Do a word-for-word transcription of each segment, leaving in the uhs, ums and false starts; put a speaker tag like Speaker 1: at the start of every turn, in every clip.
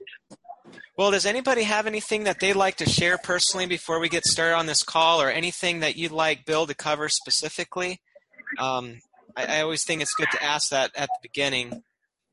Speaker 1: Well, does anybody have anything that they'd like to share personally before we get started on this call, or anything that you'd like Bill to cover specifically? Um, I, I always think it's good to ask that at the beginning.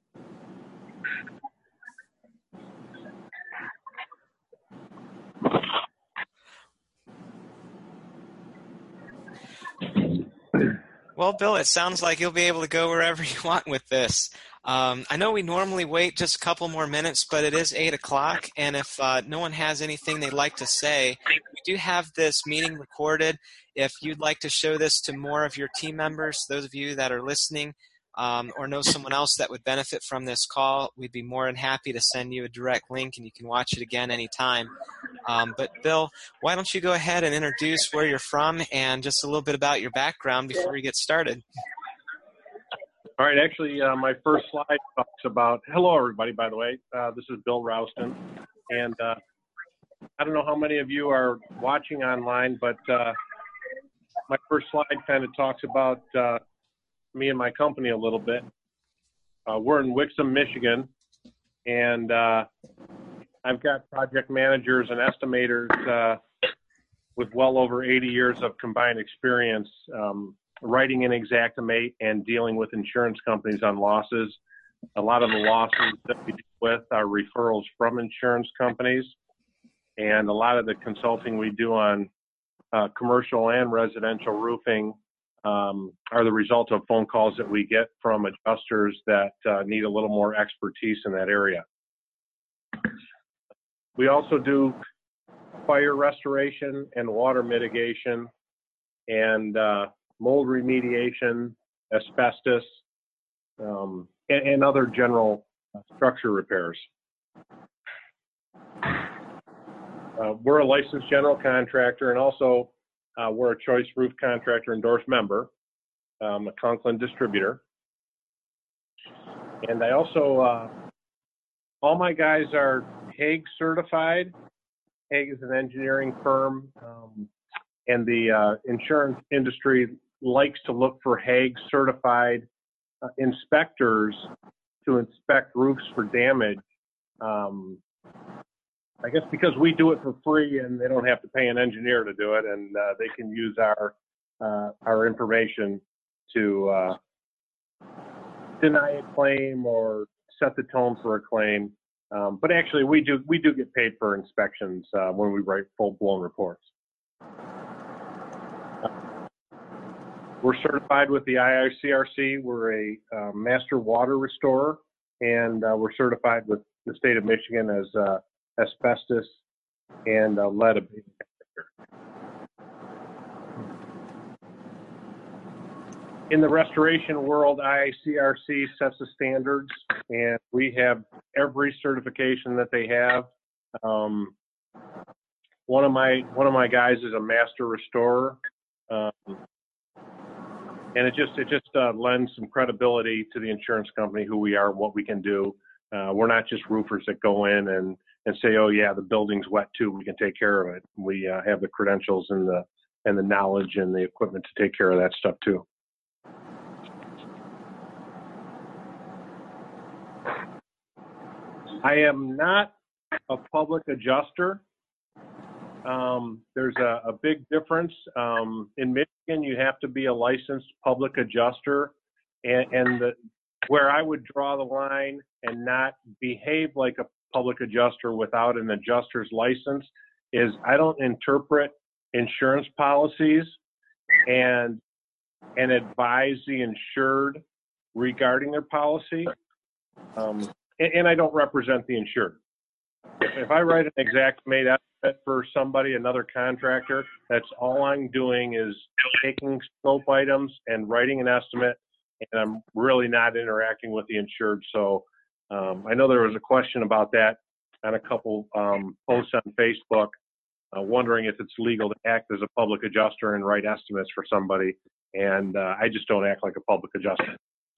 Speaker 1: Well, Bill, it sounds like you'll be able to go wherever you want with this. Um, I know we normally wait just a couple more minutes, but it is eight o'clock, and if uh, no one has anything they'd like to say, we do have this meeting recorded. If you'd like to show this to more of your team members, those of you that are listening, um, or know someone else that would benefit from this call, we'd be more than happy to send you a direct link, and you can watch it again anytime. Um, but Bill, why don't you go ahead and introduce where you're from and just a little bit about your background before we get started.
Speaker 2: All right, actually, uh, my first slide talks about, hello everybody, by the way, uh, this is Bill Rouston, and uh, I don't know how many of you are watching online, but uh, my first slide kind of talks about uh, me and my company a little bit. Uh, we're in Wixom, Michigan, and uh, I've got project managers and estimators uh, with well over eighty years of combined experience um, writing in Xactimate and dealing with insurance companies on losses. A lot of the losses that we deal with are referrals from insurance companies, and a lot of the consulting we do on uh, commercial and residential roofing um, are the result of phone calls that we get from adjusters that uh, need a little more expertise in that area. We also do fire restoration and water mitigation and uh, mold remediation, asbestos, um, and, and other general structure repairs. Uh, we're a licensed general contractor, and also uh, we're a Choice Roof Contractor endorsed member, um, a Conklin distributor. And I also, uh, all my guys are Hague certified. Hague is an engineering firm, um, and the uh, insurance industry likes to look for Hague certified uh, inspectors to inspect roofs for damage. Um, I guess because we do it for free and they don't have to pay an engineer to do it, and uh, they can use our uh, our information to uh, deny a claim or set the tone for a claim. Um, but actually, we do we do get paid for inspections uh, when we write full-blown reports. We're certified with the I I C R C. We're a uh, master water restorer, and uh, we're certified with the state of Michigan as uh, asbestos and uh, lead abatement. In the restoration world, I I C R C sets the standards, and we have every certification that they have. Um, one of my one of my guys is a master restorer. Um, And it just it just uh, lends some credibility to the insurance company, who we are and what we can do. Uh, we're not just roofers that go in and, and say, oh yeah, the building's wet too, we can take care of it. We uh, have the credentials and the and the knowledge and the equipment to take care of that stuff too. I am not a public adjuster. Um, there's a, a big difference. Um, in Michigan, you have to be a licensed public adjuster, and, and the, where I would draw the line and not behave like a public adjuster without an adjuster's license is I don't interpret insurance policies and and advise the insured regarding their policy, um, and, and I don't represent the insured. If I write an Xactimate estimate for somebody, another contractor, that's all I'm doing is taking scope items and writing an estimate, and I'm really not interacting with the insured. So um, I know there was a question about that on a couple um, posts on Facebook, uh, wondering if it's legal to act as a public adjuster and write estimates for somebody, and uh, I just don't act like a public adjuster.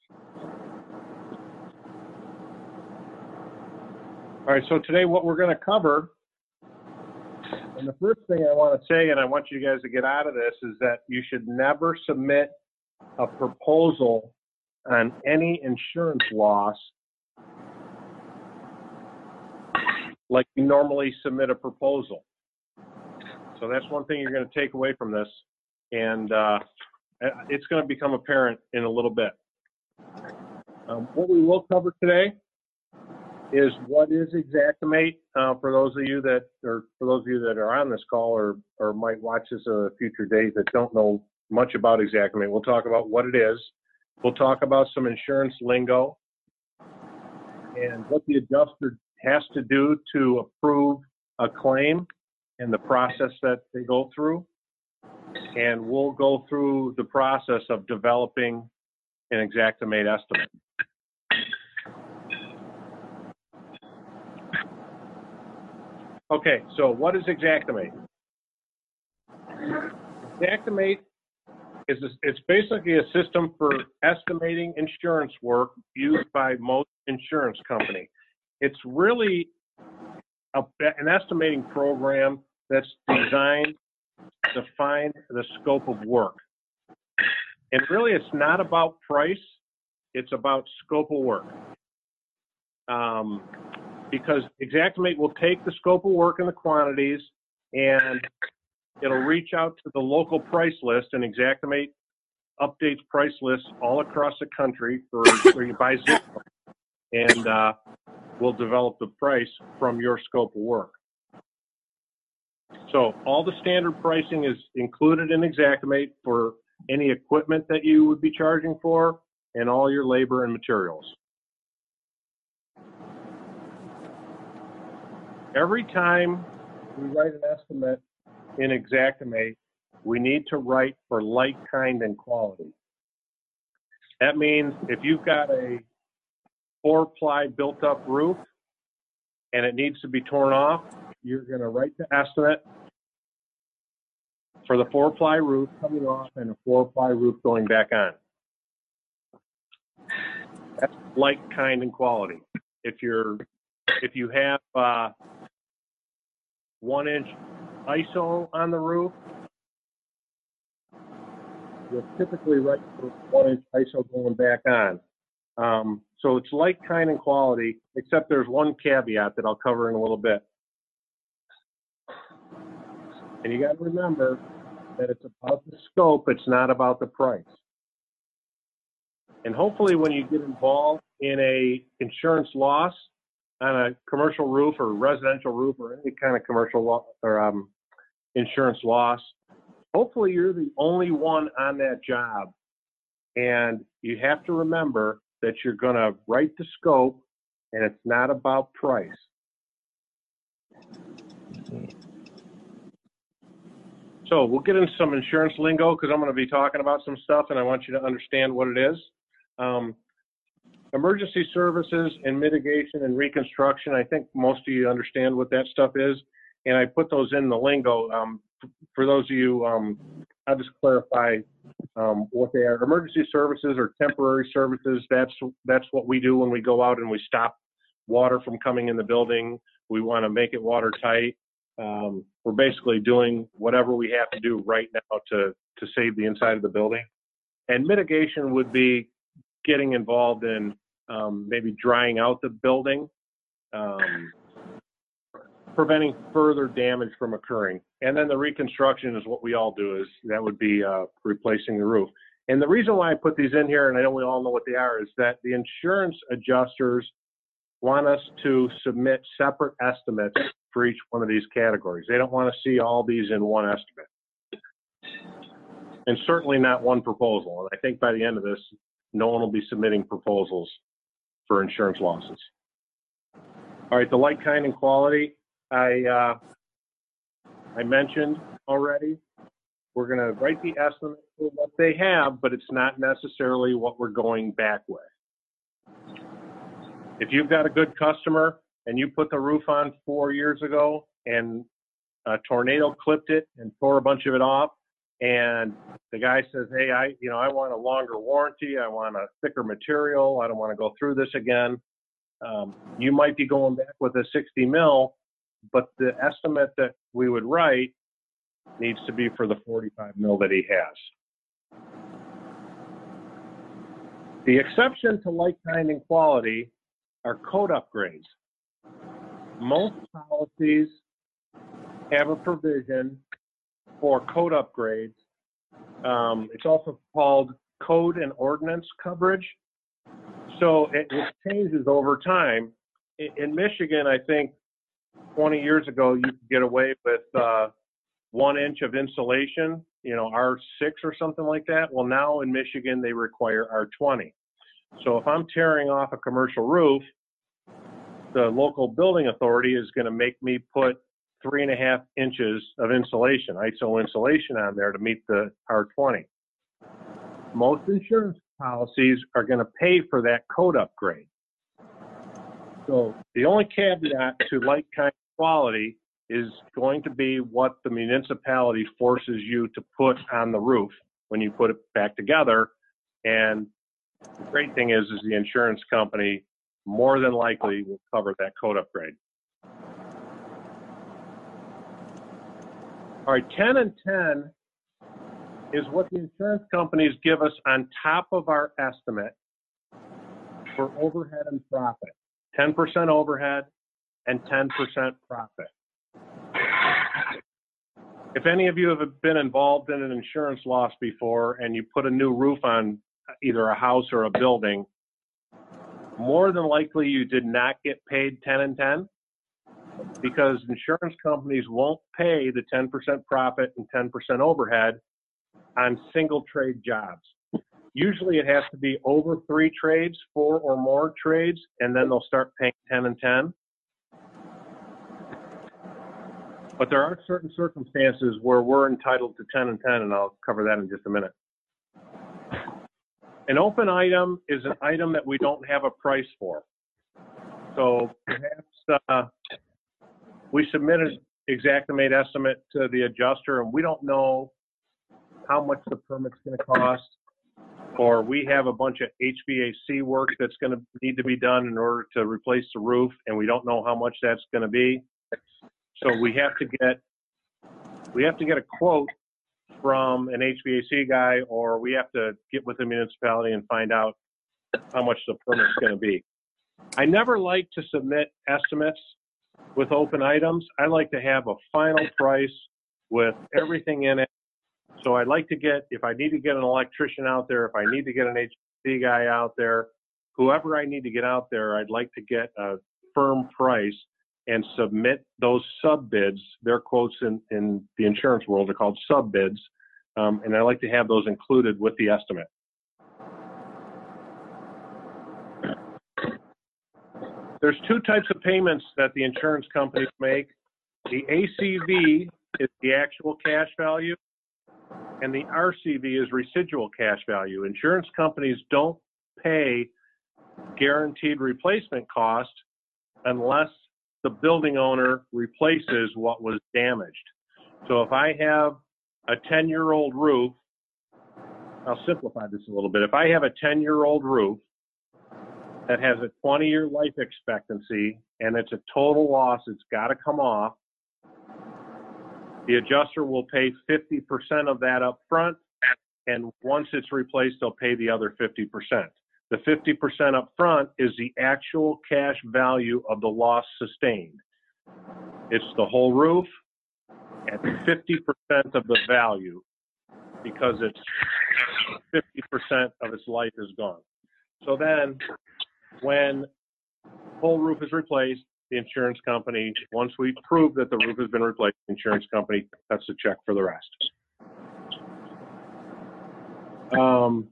Speaker 2: All right, so today what we're going to cover, and the first thing I want to say, and I want you guys to get out of this, is that you should never submit a proposal on any insurance loss like you normally submit a proposal. So that's one thing you're going to take away from this, and uh, it's going to become apparent in a little bit. Um, what we will cover today is what is Xactimate, uh, for those of you that, or for those of you that are on this call or, or might watch this at a future date that don't know much about Xactimate. We'll talk about what it is. We'll talk about some insurance lingo and what the adjuster has to do to approve a claim and the process that they go through. And we'll go through the process of developing an Xactimate estimate. Okay, so what is Xactimate? Xactimate is a, it's basically a system for estimating insurance work used by most insurance companies. It's really a, an estimating program that's designed to find the scope of work. And really, it's not about price; it's about scope of work. Um, because Xactimate will take the scope of work and the quantities, and it'll reach out to the local price list, and Xactimate updates price lists all across the country for, for you buy zip code, and uh, we'll develop the price from your scope of work. So all the standard pricing is included in Xactimate for any equipment that you would be charging for, and all your labor and materials. Every time we write an estimate in Xactimate, we need to write for like, kind, and quality. That means if you've got a four-ply built-up roof and it needs to be torn off, you're going to write the estimate for the four-ply roof coming off and a four-ply roof going back on. That's like, kind, and quality. If you're if you have uh, one-inch I S O on the roof, you'll typically write for one-inch I S O going back on. Um, so it's like, kind, and quality, except there's one caveat that I'll cover in a little bit. And you got to remember that it's about the scope, it's not about the price. And hopefully when you get involved in a insurance loss on a commercial roof or residential roof or any kind of commercial lo- or um, insurance loss, hopefully you're the only one on that job. And you have to remember that you're going to write the scope, and it's not about price. So we'll get into some insurance lingo because I'm going to be talking about some stuff, and I want you to understand what it is. Um, emergency services and mitigation and reconstruction, I think most of you understand what that stuff is, and I put those in the lingo. Um, for those of you, um, I'll just clarify um, what they are. Emergency services or temporary services, that's, that's what we do when we go out and we stop water from coming in the building. We want to make it watertight. Um, we're basically doing whatever we have to do right now to, to save the inside of the building. And mitigation would be getting involved in um, maybe drying out the building, um, preventing further damage from occurring. And then the reconstruction is what we all do, is that would be uh, replacing the roof. And the reason why I put these in here, and I know we all know what they are, is that the insurance adjusters want us to submit separate estimates for each one of these categories. They don't want to see all these in one estimate. And certainly not one proposal. And I think by the end of this, no one will be submitting proposals for insurance losses. All right, the like, kind, and quality, I, uh, I mentioned already. We're going to write the estimate for what they have, but it's not necessarily what we're going back with. If you've got a good customer and you put the roof on four years ago and a tornado clipped it and tore a bunch of it off, and the guy says, hey, I, you know, I want a longer warranty. I want a thicker material. I don't want to go through this again. Um, you might be going back with a sixty mil, but the estimate that we would write needs to be for the forty-five mil that he has. The exception to like, kind, and quality are code upgrades. most policies have a provision for code upgrades. Um, it's also called code and ordinance coverage. So it, it changes over time. In, in Michigan, I think twenty years ago, you could get away with uh, one inch of insulation, you know, R six or something like that. Well, now in Michigan, they require R twenty. So if I'm tearing off a commercial roof, the local building authority is going to make me put three and a half inches of insulation, I S O insulation on there to meet the R twenty. Most insurance policies are going to pay for that code upgrade. So the only caveat to like, kind, quality is going to be what the municipality forces you to put on the roof when you put it back together. And the great thing is, is the insurance company more than likely will cover that code upgrade. All right, ten and ten is what the insurance companies give us on top of our estimate for overhead and profit. ten percent overhead and ten percent profit. If any of you have been involved in an insurance loss before and you put a new roof on either a house or a building, more than likely you did not get paid ten and ten, because insurance companies won't pay the ten percent profit and ten percent overhead on single trade jobs. Usually it has to be over three trades, four or more trades, and then they'll start paying ten and ten. But there are certain circumstances where we're entitled to ten and ten, and I'll cover that in just a minute. An open item is an item that we don't have a price for. So perhaps uh, we submit an Xactimate estimate to the adjuster, and we don't know how much the permit's going to cost, or we have a bunch of H V A C work that's going to need to be done in order to replace the roof, and we don't know how much that's going to be. So we have to get we have to get a quote from an H V A C guy, or we have to get with the municipality and find out how much the permit's going to be. I never like to submit estimates with open items. I like to have a final price with everything in it. So I'd like to get, if I need to get an electrician out there, if I need to get an H V A C guy out there, whoever I need to get out there, I'd like to get a firm price and submit those sub bids. Their quotes in, in the insurance world are called sub bids. Um, and I like to have those included with the estimate. There's two types of payments that the insurance companies make. The A C V is the actual cash value, and the R C V is residual cash value. Insurance companies don't pay guaranteed replacement cost unless the building owner replaces what was damaged. So if I have a ten-year-old roof, I'll simplify this a little bit. If I have a ten-year-old roof that has a twenty-year life expectancy and it's a total loss, it's got to come off, the adjuster will pay fifty percent of that up front, and once it's replaced, they'll pay the other fifty percent. The fifty percent up front is the actual cash value of the loss sustained. It's the whole roof at fifty percent of the value, because it's fifty percent of its life is gone. So then when the whole roof is replaced, the insurance company, once we prove that the roof has been replaced, the insurance company cuts the check for the rest. Um,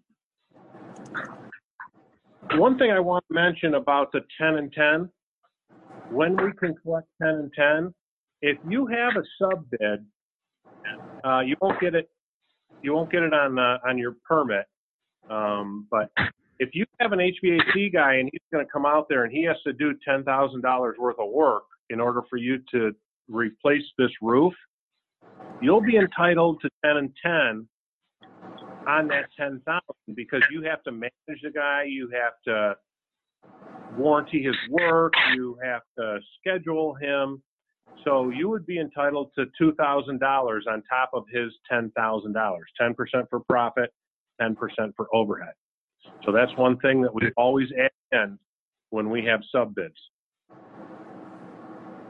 Speaker 2: one thing I want to mention about the ten and ten, when we can collect ten and ten, if you have a sub bid, uh, you won't get it. You won't get it on uh, on your permit. Um, but if you have an H V A C guy and he's going to come out there and he has to do ten thousand dollars worth of work in order for you to replace this roof, you'll be entitled to ten and ten on that ten thousand, because you have to manage the guy, you have to warranty his work, you have to schedule him. So you would be entitled to two thousand dollars on top of his ten thousand dollars, ten percent for profit, ten percent for overhead. So that's one thing that we always add in when we have sub bids.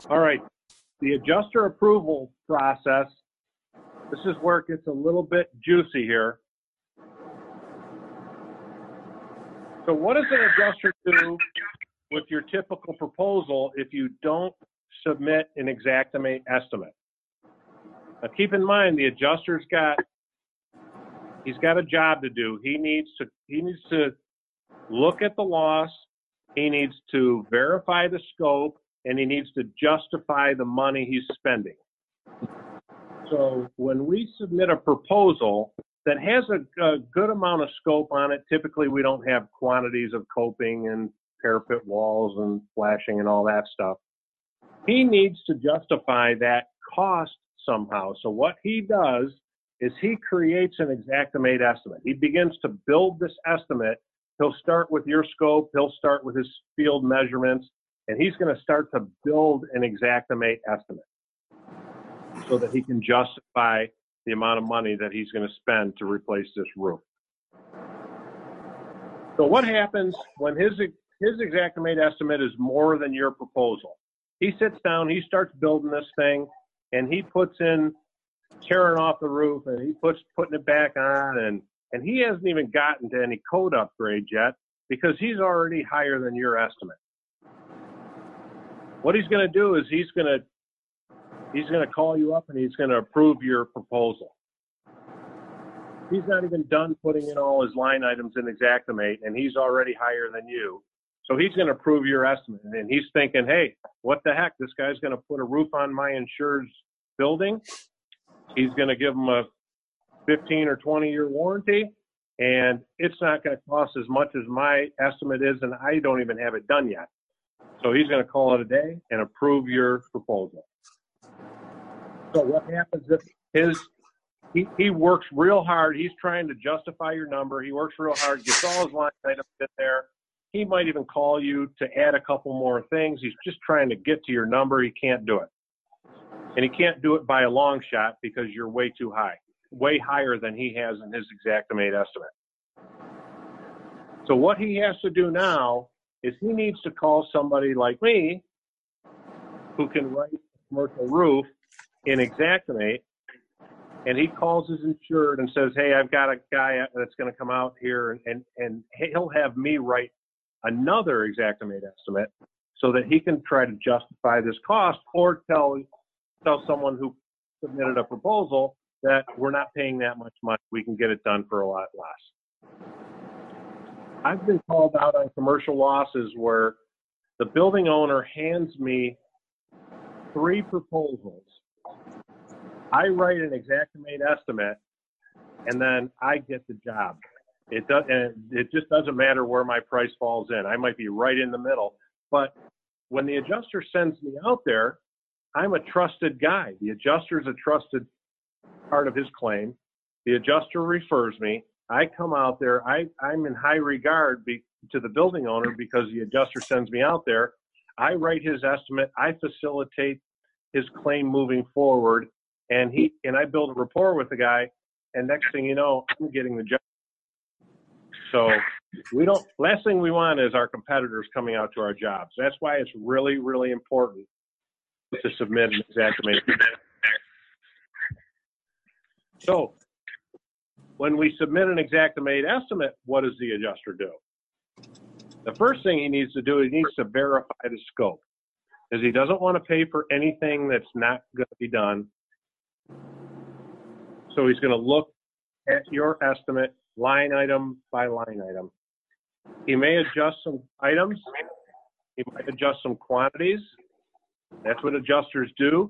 Speaker 2: All right, the adjuster approval process, this is where it gets a little bit juicy here. So what does an adjuster do with your typical proposal if you don't submit an Xactimate estimate? Now keep in mind, the adjuster's got, he's got a job to do. He needs to, he needs to look at the loss, he needs to verify the scope, and he needs to justify the money he's spending. So when we submit a proposal that has a, a good amount of scope on it, typically we don't have quantities of coping and parapet walls and flashing and all that stuff. He needs to justify that cost somehow. So what he does is he creates an Xactimate estimate. He begins to build this estimate. He'll start with your scope, he'll start with his field measurements, and he's going to start to build an Xactimate estimate so that he can justify the amount of money that he's going to spend to replace this roof. So what happens when his, his Xactimate estimate is more than your proposal? He sits down, he starts building this thing, and he puts in tearing off the roof, and he puts putting it back on, and, and he hasn't even gotten to any code upgrades yet because he's already higher than your estimate. What he's going to do is he's going to he's going to call you up and he's going to approve your proposal. He's not even done putting in all his line items in Xactimate, and he's already higher than you. So he's going to approve your estimate, and he's thinking, hey, what the heck? This guy's going to put a roof on my insured's building. He's going to give him a fifteen or twenty year warranty, and it's not going to cost as much as my estimate is, and I don't even have it done yet. So he's going to call it a day and approve your proposal. So what happens if his, he, he works real hard. He's trying to justify your number. He works real hard, gets all his line items in there. He might even call you to add a couple more things. He's just trying to get to your number. He can't do it. And he can't do it by a long shot because you're way too high, way higher than he has in his Xactimate estimate. So what he has to do now is he needs to call somebody like me who can write a commercial roof in Xactimate, and he calls his insured and says, hey, I've got a guy that's going to come out here, and, and, and he'll have me write another Xactimate estimate so that he can try to justify this cost, or tell, tell someone who submitted a proposal that we're not paying that much money. We can get it done for a lot less. I've been called out on commercial losses where the building owner hands me three proposals. I write an Xactimate estimate, and then I get the job. It does, and it just doesn't matter where my price falls in. I might be right in the middle, but when the adjuster sends me out there, I'm a trusted guy. The adjuster is a trusted part of his claim. The adjuster refers me. I come out there. I, I'm in high regard be, to the building owner because the adjuster sends me out there. I write his estimate. I facilitate his claim moving forward, and he and I build a rapport with the guy. And next thing you know, I'm getting the job. So we don't. Last thing we want is our competitors coming out to our jobs. That's why it's really, really important to submit an Xactimate. So when we submit an Xactimate estimate, what does the adjuster do? The first thing he needs to do, he needs to verify the scope, because he doesn't want to pay for anything that's not going to be done. So he's going to look at your estimate line item by line item. He may adjust some items. He might adjust some quantities. That's what adjusters do.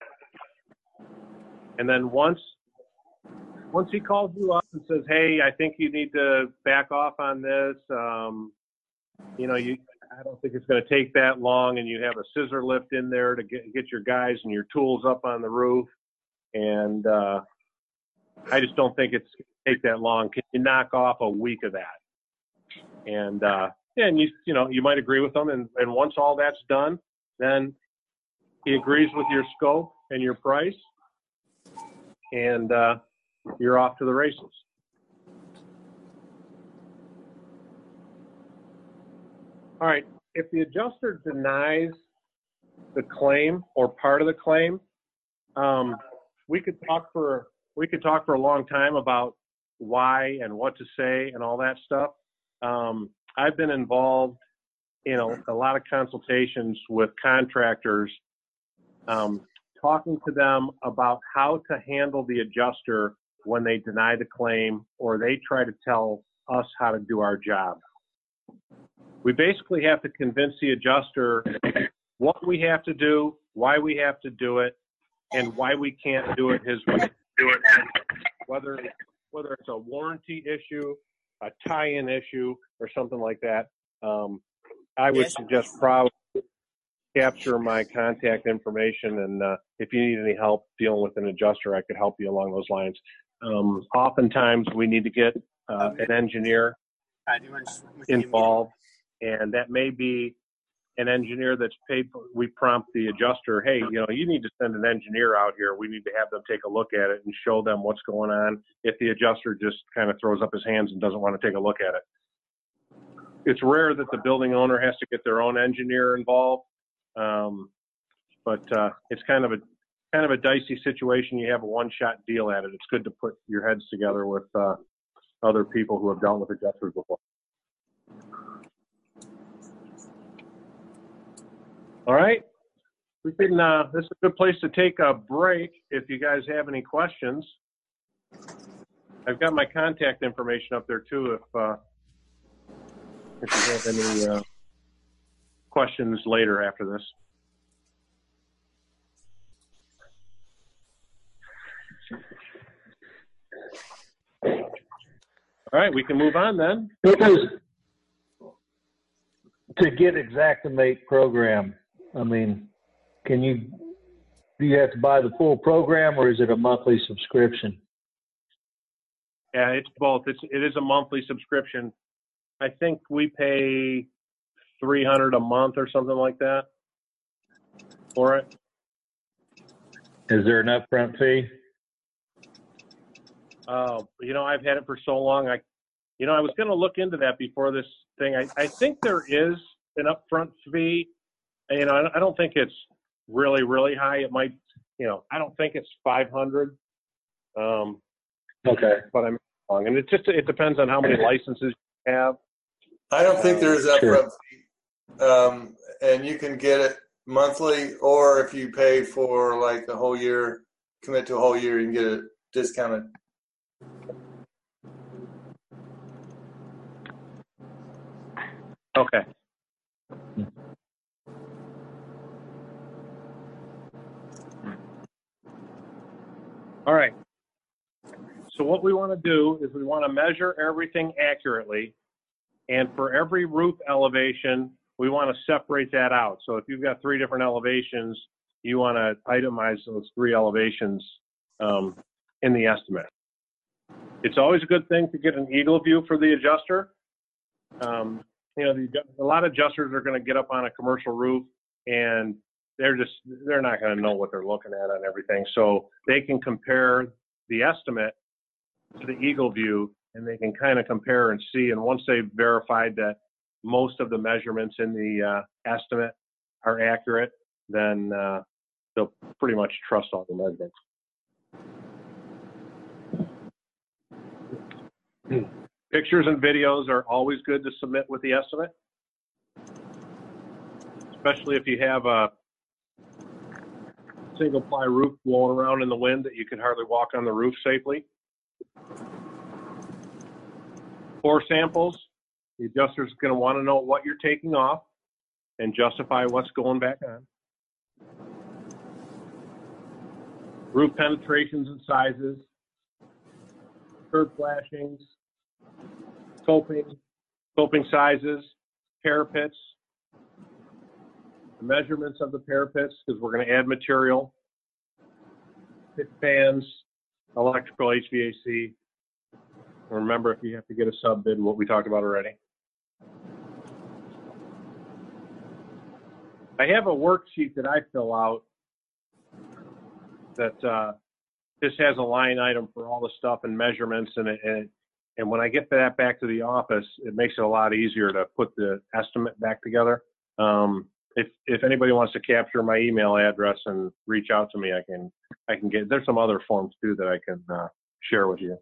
Speaker 2: And then once Once he calls you up and says, hey, I think you need to back off on this, um, you know, you, I don't think it's going to take that long, and you have a scissor lift in there to get, get your guys and your tools up on the roof, and uh, I just don't think it's going to take that long. Can you knock off a week of that? And, uh, and you, you know, you might agree with them, and, and once all that's done, then he agrees with your scope and your price, and uh, you're off to the races. All right, if the adjuster denies the claim or part of the claim, um, we could talk for we could talk for a long time about why and what to say and all that stuff. Um, I've been involved in a, a lot of consultations with contractors, um, talking to them about how to handle the adjuster when they deny the claim or they try to tell us how to do our job. We basically have to convince the adjuster what we have to do, why we have to do it, and why we can't do it his way. Do it, whether whether it's a warranty issue, a tie-in issue, or something like that. Um, I would suggest probably capture my contact information, and uh, if you need any help dealing with an adjuster, I could help you along those lines. Um, oftentimes, we need to get uh, an engineer involved, and that may be an engineer that's paid for. We prompt the adjuster, hey, you know, you need to send an engineer out here. We need to have them take a look at it and show them what's going on. If the adjuster just kind of throws up his hands and doesn't want to take a look at it. It's rare that the building owner has to get their own engineer involved, um, but uh, it's kind of a kind of a dicey situation. You have a one-shot deal at it. It's good to put your heads together with uh, other people who have dealt with adjusters before. All right, we can. Uh, this is a good place to take a break if you guys have any questions. I've got my contact information up there too. If uh, if you have any uh, questions later after this. All right, we can move on then.
Speaker 3: Because to get Xactimate program, I mean, can you, do you have to buy the full program or is it a monthly subscription?
Speaker 2: Yeah, it's both. It's, it is a monthly subscription. I think we pay three hundred dollars a month or something like that for it.
Speaker 3: Is there an upfront fee?
Speaker 2: Uh, you know, I've had it for so long. I, you know, I was going to look into that before this thing. I, I think there is an upfront fee. You know, I don't think it's really, really high. It might, you know, I don't think it's five hundred. Um,
Speaker 3: okay.
Speaker 2: But I'm wrong. And it just, it depends on how many licenses you have.
Speaker 4: I don't think there's an
Speaker 3: Sure.
Speaker 4: upfront fee. Um, and you can get it monthly, or if you pay for like a whole year, commit to a whole year, you can get it discounted.
Speaker 2: Okay. All right. So what we want to do is we want to measure everything accurately. And for every roof elevation, we want to separate that out. So if you've got three different elevations, you want to itemize those three elevations um, in the estimate. It's always a good thing to get an eagle view for the adjuster. Um, you know, the, a lot of adjusters are going to get up on a commercial roof and they're just, they're not going to know what they're looking at on everything. So they can compare the estimate to the eagle view and they can kind of compare and see. And once they've verified that most of the measurements in the uh, estimate are accurate, then uh, they'll pretty much trust all the measurements. Pictures and videos are always good to submit with the estimate, especially if you have a single ply roof blowing around in the wind that you can hardly walk on the roof safely. Core samples, the adjuster's going to want to know what you're taking off and justify what's going back on. Roof penetrations and sizes, curb flashings, coping, coping sizes, parapets, the measurements of the parapets, because we're going to add material, pit fans, electrical, H V A C. Remember, if you have to get a sub bid, what we talked about already. I have a worksheet that I fill out that uh, this has a line item for all the stuff and measurements, and it, and, and when I get that back to the office, it makes it a lot easier to put the estimate back together. Um, if if anybody wants to capture my email address and reach out to me, I can I can get. There's some other forms too that I can uh, share with you.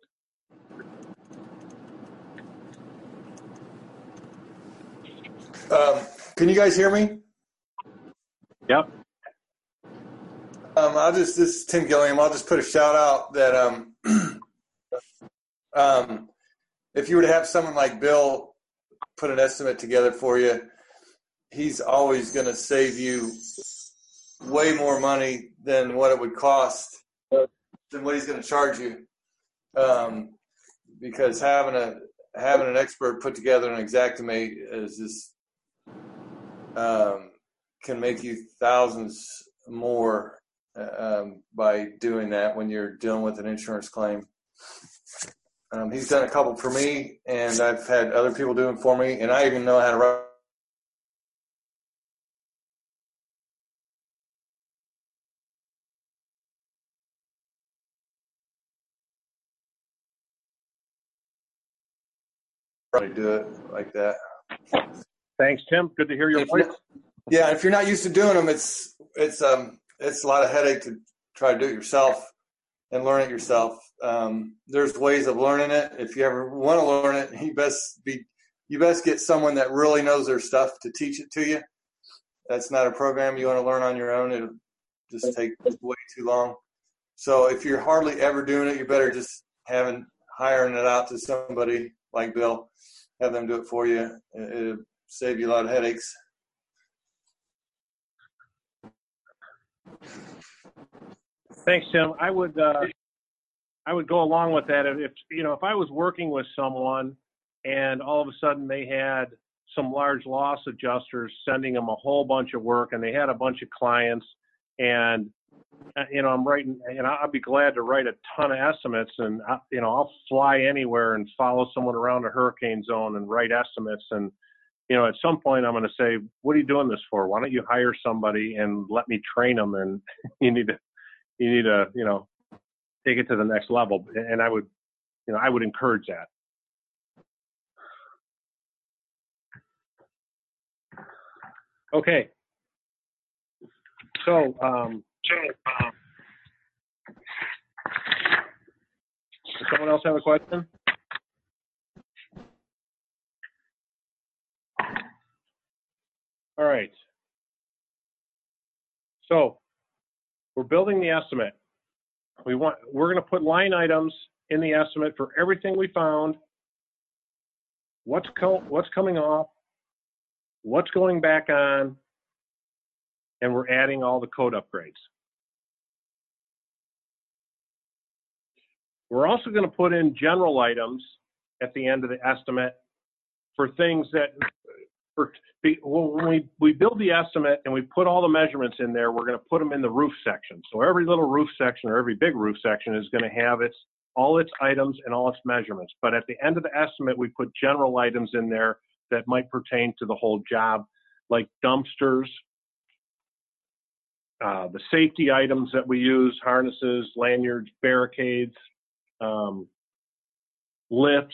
Speaker 4: Um, can you guys hear me?
Speaker 2: Yep.
Speaker 4: Um, I'll just, this is Tim Gilliam. I'll just put a shout out that um, um, if you were to have someone like Bill put an estimate together for you, he's always going to save you way more money than what it would cost, than what he's going to charge you. Um, because having a having an expert put together an Xactimate is just um, can make you thousands more um, by doing that when you're dealing with an insurance claim. Um, he's done a couple for me, and I've had other people do them for me, and I even know how to write. Do it like that.
Speaker 2: Thanks, Tim. Good to hear your voice.
Speaker 4: Yeah, if you're not used to doing them, it's it's um it's a lot of headache to try to do it yourself and learn it yourself. Um, there's ways of learning it. If you ever want to learn it, you best be you best get someone that really knows their stuff to teach it to you. That's not a program you want to learn on your own. It'll just take way too long. So if you're hardly ever doing it, you better just having hiring it out to somebody like Bill, have them do it for you. It'll save you a lot of headaches.
Speaker 2: Thanks, Tim. I would uh, I would go along with that. If you know, if I was working with someone and all of a sudden they had some large loss adjusters sending them a whole bunch of work, and they had a bunch of clients, and you know, I'm writing, and I'll be glad to write a ton of estimates, and I, you know, I'll fly anywhere and follow someone around a hurricane zone and write estimates. And you know, at some point, I'm going to say, "What are you doing this for? Why don't you hire somebody and let me train them?" And you need to, you need to, you know, take it to the next level. And I would, you know, I would encourage that. Okay. So, um, does someone else have a question? All right. So we're building the estimate. We want, we're going to put line items in the estimate for everything we found, what's co what's coming off, what's going back on, and we're adding all the code upgrades. We're also going to put in general items at the end of the estimate for things that, for, when we, we build the estimate and we put all the measurements in there, we're going to put them in the roof section. So every little roof section or every big roof section is going to have its, all its items and all its measurements. But at the end of the estimate, we put general items in there that might pertain to the whole job, like dumpsters, uh, the safety items that we use, harnesses, lanyards, barricades, um, lifts.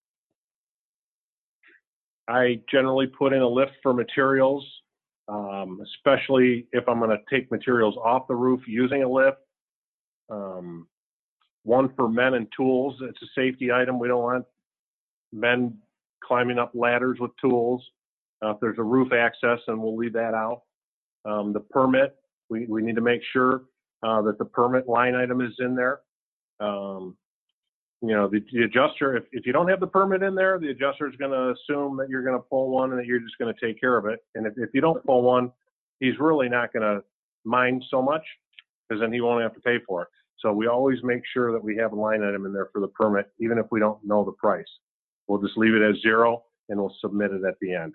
Speaker 2: I generally put in a lift for materials, um, especially if I'm going to take materials off the roof using a lift. Um, one for men and tools. It's a safety item. We don't want men climbing up ladders with tools. Uh, if there's a roof access, then we'll leave that out. Um, the permit, we, we need to make sure uh, that the permit line item is in there. Um, you know, the, the adjuster, if, if you don't have the permit in there, the adjuster is going to assume that you're going to pull one and that you're just going to take care of it. And if, if you don't pull one, he's really not going to mind so much, because then he won't have to pay for it. So we always make sure that we have a line item in there for the permit, even if we don't know the price. We'll just leave it as zero and we'll submit it at the end.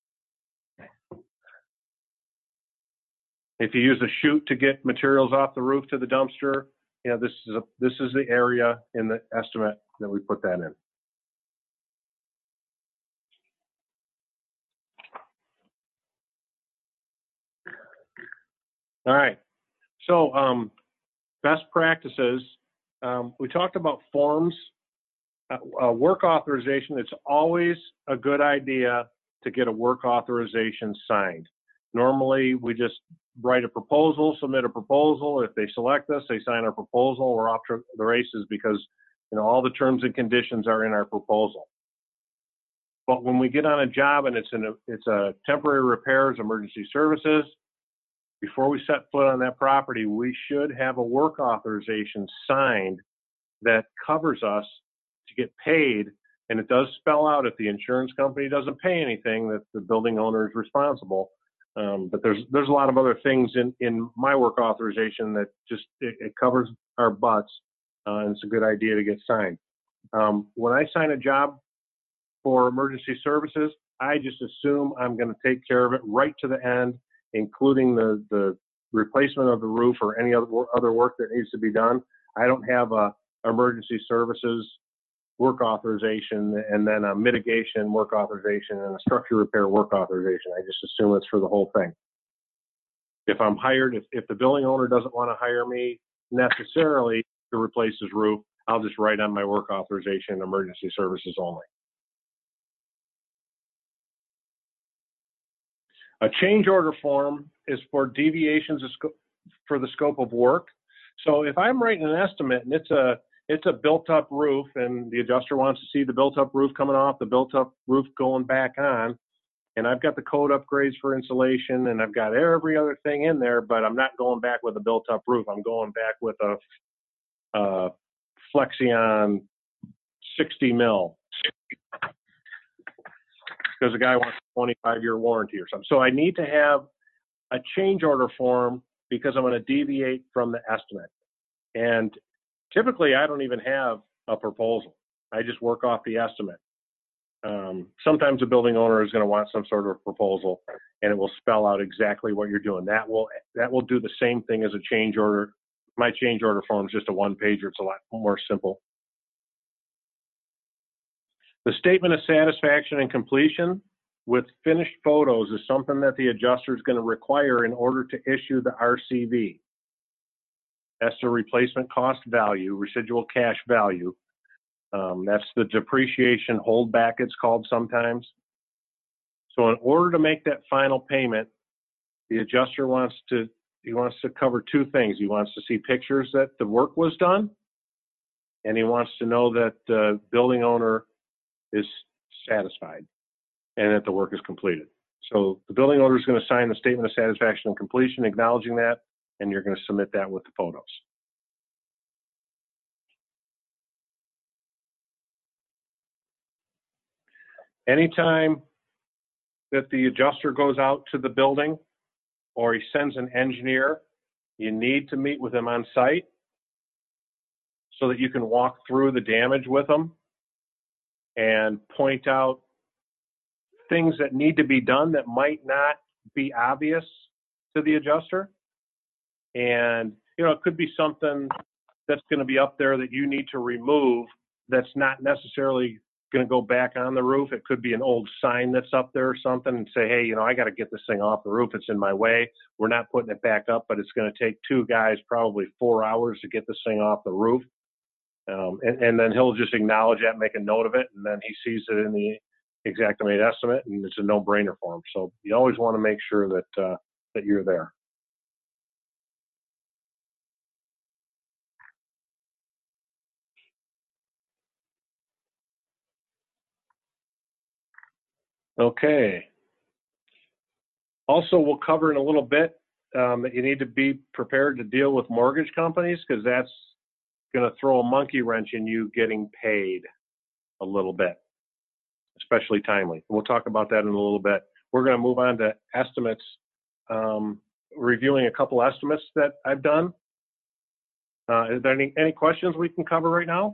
Speaker 2: If you use a chute to get materials off the roof to the dumpster, you know, this is a, this is the area in the estimate that we put that in. All right. So um, best practices. Um, we talked about forms, uh, uh, work authorization. It's always a good idea to get a work authorization signed. Normally, we just write a proposal, submit a proposal. If they select us, they sign our proposal. We're off to the races because, you know, all the terms and conditions are in our proposal. But when we get on a job and it's in a, it's a temporary repairs, emergency services, before we set foot on that property, we should have a work authorization signed that covers us to get paid. And it does spell out if the insurance company doesn't pay anything, that the building owner is responsible. Um, but there's there's a lot of other things in, in my work authorization that just, it, it covers our butts, uh, and it's a good idea to get signed. Um, when I sign a job for emergency services, I just assume I'm going to take care of it right to the end, including the, the replacement of the roof or any other, other work that needs to be done. I don't have a emergency services work authorization and then a mitigation work authorization and a structure repair work authorization. I just assume it's for the whole thing. If I'm hired, if, if the building owner doesn't want to hire me necessarily to replace his roof, I'll just write on my work authorization emergency services only. A change order form is for deviations of scope, for the scope of work. So if I'm writing an estimate and it's a it's a built-up roof and the adjuster wants to see the built-up roof coming off, the built-up roof going back on, and I've got the code upgrades for insulation and I've got every other thing in there, but I'm not going back with a built-up roof. I'm going back with a, a Flexion sixty mil because the guy wants a twenty-five year warranty or something. So I need to have a change order form because I'm going to deviate from the estimate. And typically, I don't even have a proposal. I just work off the estimate. Um, sometimes a building owner is going to want some sort of proposal, and it will spell out exactly what you're doing. That will that will do the same thing as a change order. My change order form is just a one-pager. It's a lot more simple. The statement of satisfaction and completion with finished photos is something that the adjuster is going to require in order to issue the R C V. That's the replacement cost value, residual cash value. Um, that's the depreciation holdback, it's called sometimes. So in order to make that final payment, the adjuster wants to, he wants to cover two things. He wants to see pictures that the work was done, and he wants to know that the building owner is satisfied and that the work is completed. So the building owner is going to sign the statement of satisfaction and completion, acknowledging that, and you're going to submit that with the photos. Anytime that the adjuster goes out to the building or he sends an engineer, you need to meet with him on site so that you can walk through the damage with them and point out things that need to be done that might not be obvious to the adjuster. And, you know, it could be something that's going to be up there that you need to remove that's not necessarily going to go back on the roof. It could be an old sign that's up there or something, and say, hey, you know, I got to get this thing off the roof. It's in my way. We're not putting it back up, but it's going to take two guys probably four hours to get this thing off the roof. Um, and, and then he'll just acknowledge that, make a note of it, and then he sees it in the Xactimate estimate, and it's a no-brainer for him. So you always want to make sure that uh, that you're there. Okay. Also, we'll cover in a little bit um, that you need to be prepared to deal with mortgage companies, because that's going to throw a monkey wrench in you getting paid a little bit, especially timely. We'll talk about that in a little bit. We're going to move on to estimates, um, reviewing a couple estimates that I've done. Uh, is there any, any questions we can cover right now?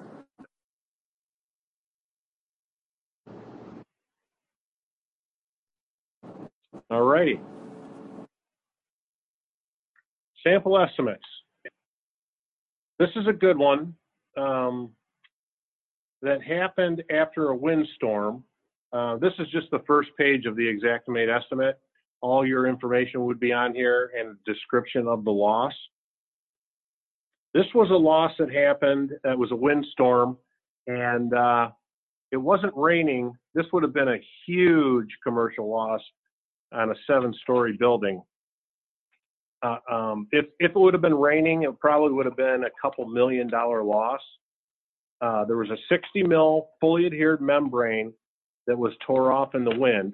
Speaker 2: All righty. Sample estimates. This is a good one um, that happened after a windstorm. Uh, this is just the first page of the Xactimate estimate. All your information would be on here and a description of the loss. This was a loss that happened. It was a windstorm, and uh, it wasn't raining. This would have been a huge commercial loss. on a seven-story building. Uh, um, if if it would have been raining, it probably would have been a couple million dollar loss. Uh, there was a sixty mil fully adhered membrane that was tore off in the wind,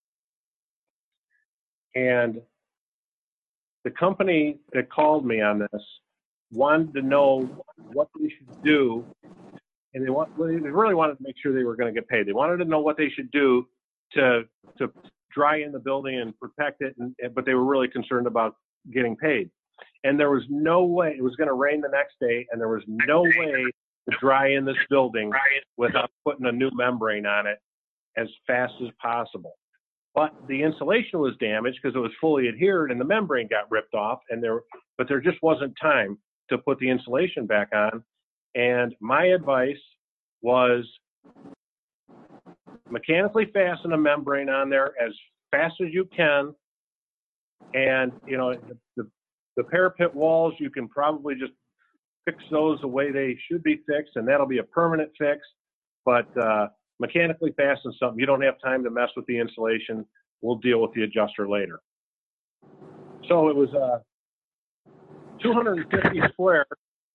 Speaker 2: and the company that called me on this wanted to know what they should do, and they want they really wanted to make sure they were going to get paid. They wanted to know what they should do to to dry in the building and protect it, and, but they were really concerned about getting paid. And there was no way, it was going to rain the next day, and there was no way to dry in this building without putting a new membrane on it as fast as possible. But the insulation was damaged because it was fully adhered and the membrane got ripped off, and there, but there just wasn't time to put the insulation back on. And my advice was mechanically fasten a membrane on there as fast as you can. And, you know, the, the, the parapet walls, you can probably just fix those the way they should be fixed, and that'll be a permanent fix. But uh, mechanically fasten something. You don't have time to mess with the insulation. We'll deal with the adjuster later. So it was uh, two hundred fifty square.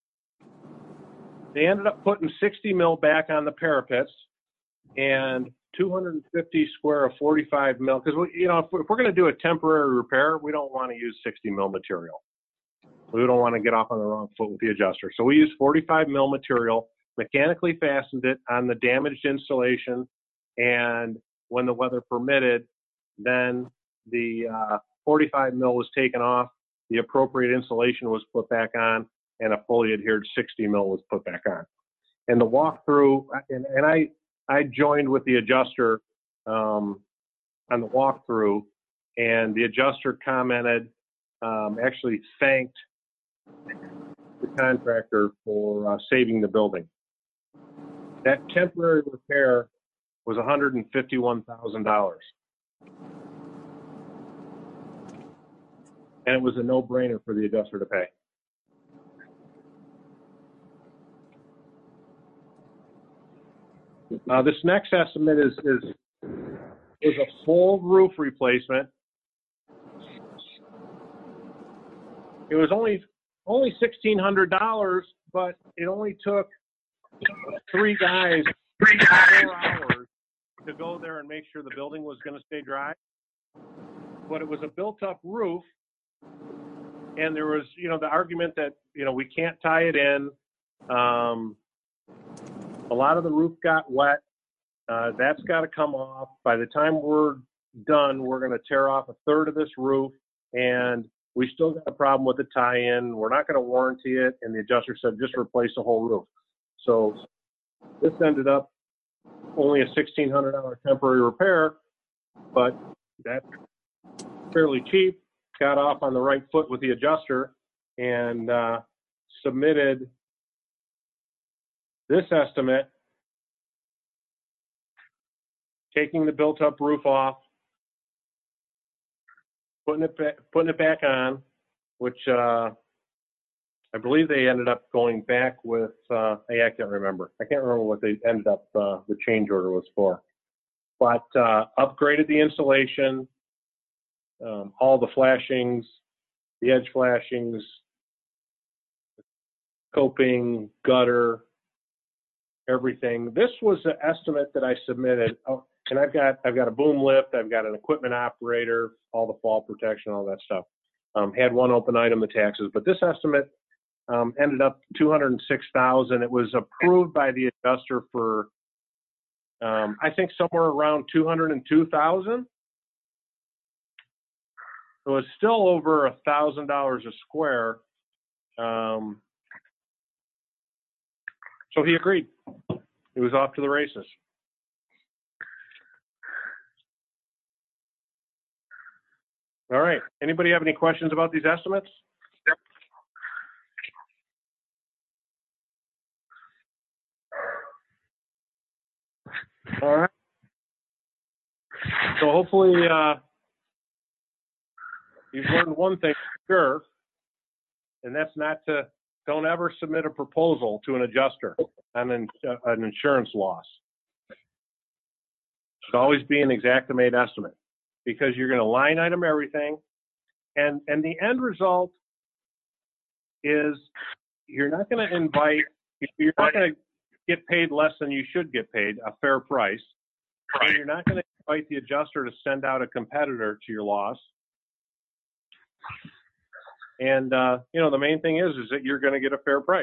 Speaker 2: They ended up putting sixty mil back on the parapets, and two hundred fifty square of forty-five mil, because we, you know, if we're, if we're going to do a temporary repair, we don't want to use sixty mil material. We don't want to get off on the wrong foot with the adjuster. So we used forty-five mil material, mechanically fastened it on the damaged insulation, and when the weather permitted, then the uh, forty-five mil was taken off, the appropriate insulation was put back on, and a fully adhered sixty mil was put back on. And the walkthrough, and, and I, I joined with the adjuster um, on the walkthrough, and the adjuster commented, um, actually thanked the contractor for uh, saving the building. That temporary repair was one hundred fifty-one thousand dollars. And it was a no-brainer for the adjuster to pay. Uh, this next estimate is, is, is a full roof replacement. It was only only sixteen hundred dollars, but it only took three guys four hours to go there and make sure the building was going to stay dry. But it was a built-up roof, and there was, you know, the argument that, you know, we can't tie it in. Um, a lot of the roof got wet. Uh, that's got to come off. By the time we're done, we're going to tear off a third of this roof, and we still got a problem with the tie-in. We're not going to warranty it. And the adjuster said, just replace the whole roof. So this ended up only a sixteen hundred dollars temporary repair, but that's fairly cheap. Got off on the right foot with the adjuster, and uh, submitted this estimate, taking the built-up roof off, putting it back, putting it back on, which uh, I believe they ended up going back with. Uh, I can't remember. I can't remember what they ended up. Uh, the change order was for, but uh, upgraded the insulation, um, all the flashings, the edge flashings, coping, gutter, everything. This was the estimate that I submitted. Oh, and I've got I've got a boom lift, I've got an equipment operator, all the fall protection, all that stuff. Um, had one open item, the taxes, but this estimate um, ended up two hundred six thousand. It was approved by the adjuster for um, I think somewhere around two hundred two thousand. So it's still over a thousand dollars a square. Um, so he agreed. He was off to the races. All right. Anybody have any questions about these estimates? All right. So hopefully uh, you've learned one thing for sure, and that's not to, don't ever submit a proposal to an adjuster on an, uh, an insurance loss. It should always be an Xactimate estimate. because you're going to line item everything. And, and the end result is you're not going to invite, you're not going to get paid less than you should get paid, a fair price. And you're not going to invite the adjuster to send out a competitor to your loss. And, uh, you know, the main thing is, is that you're going to get a fair price.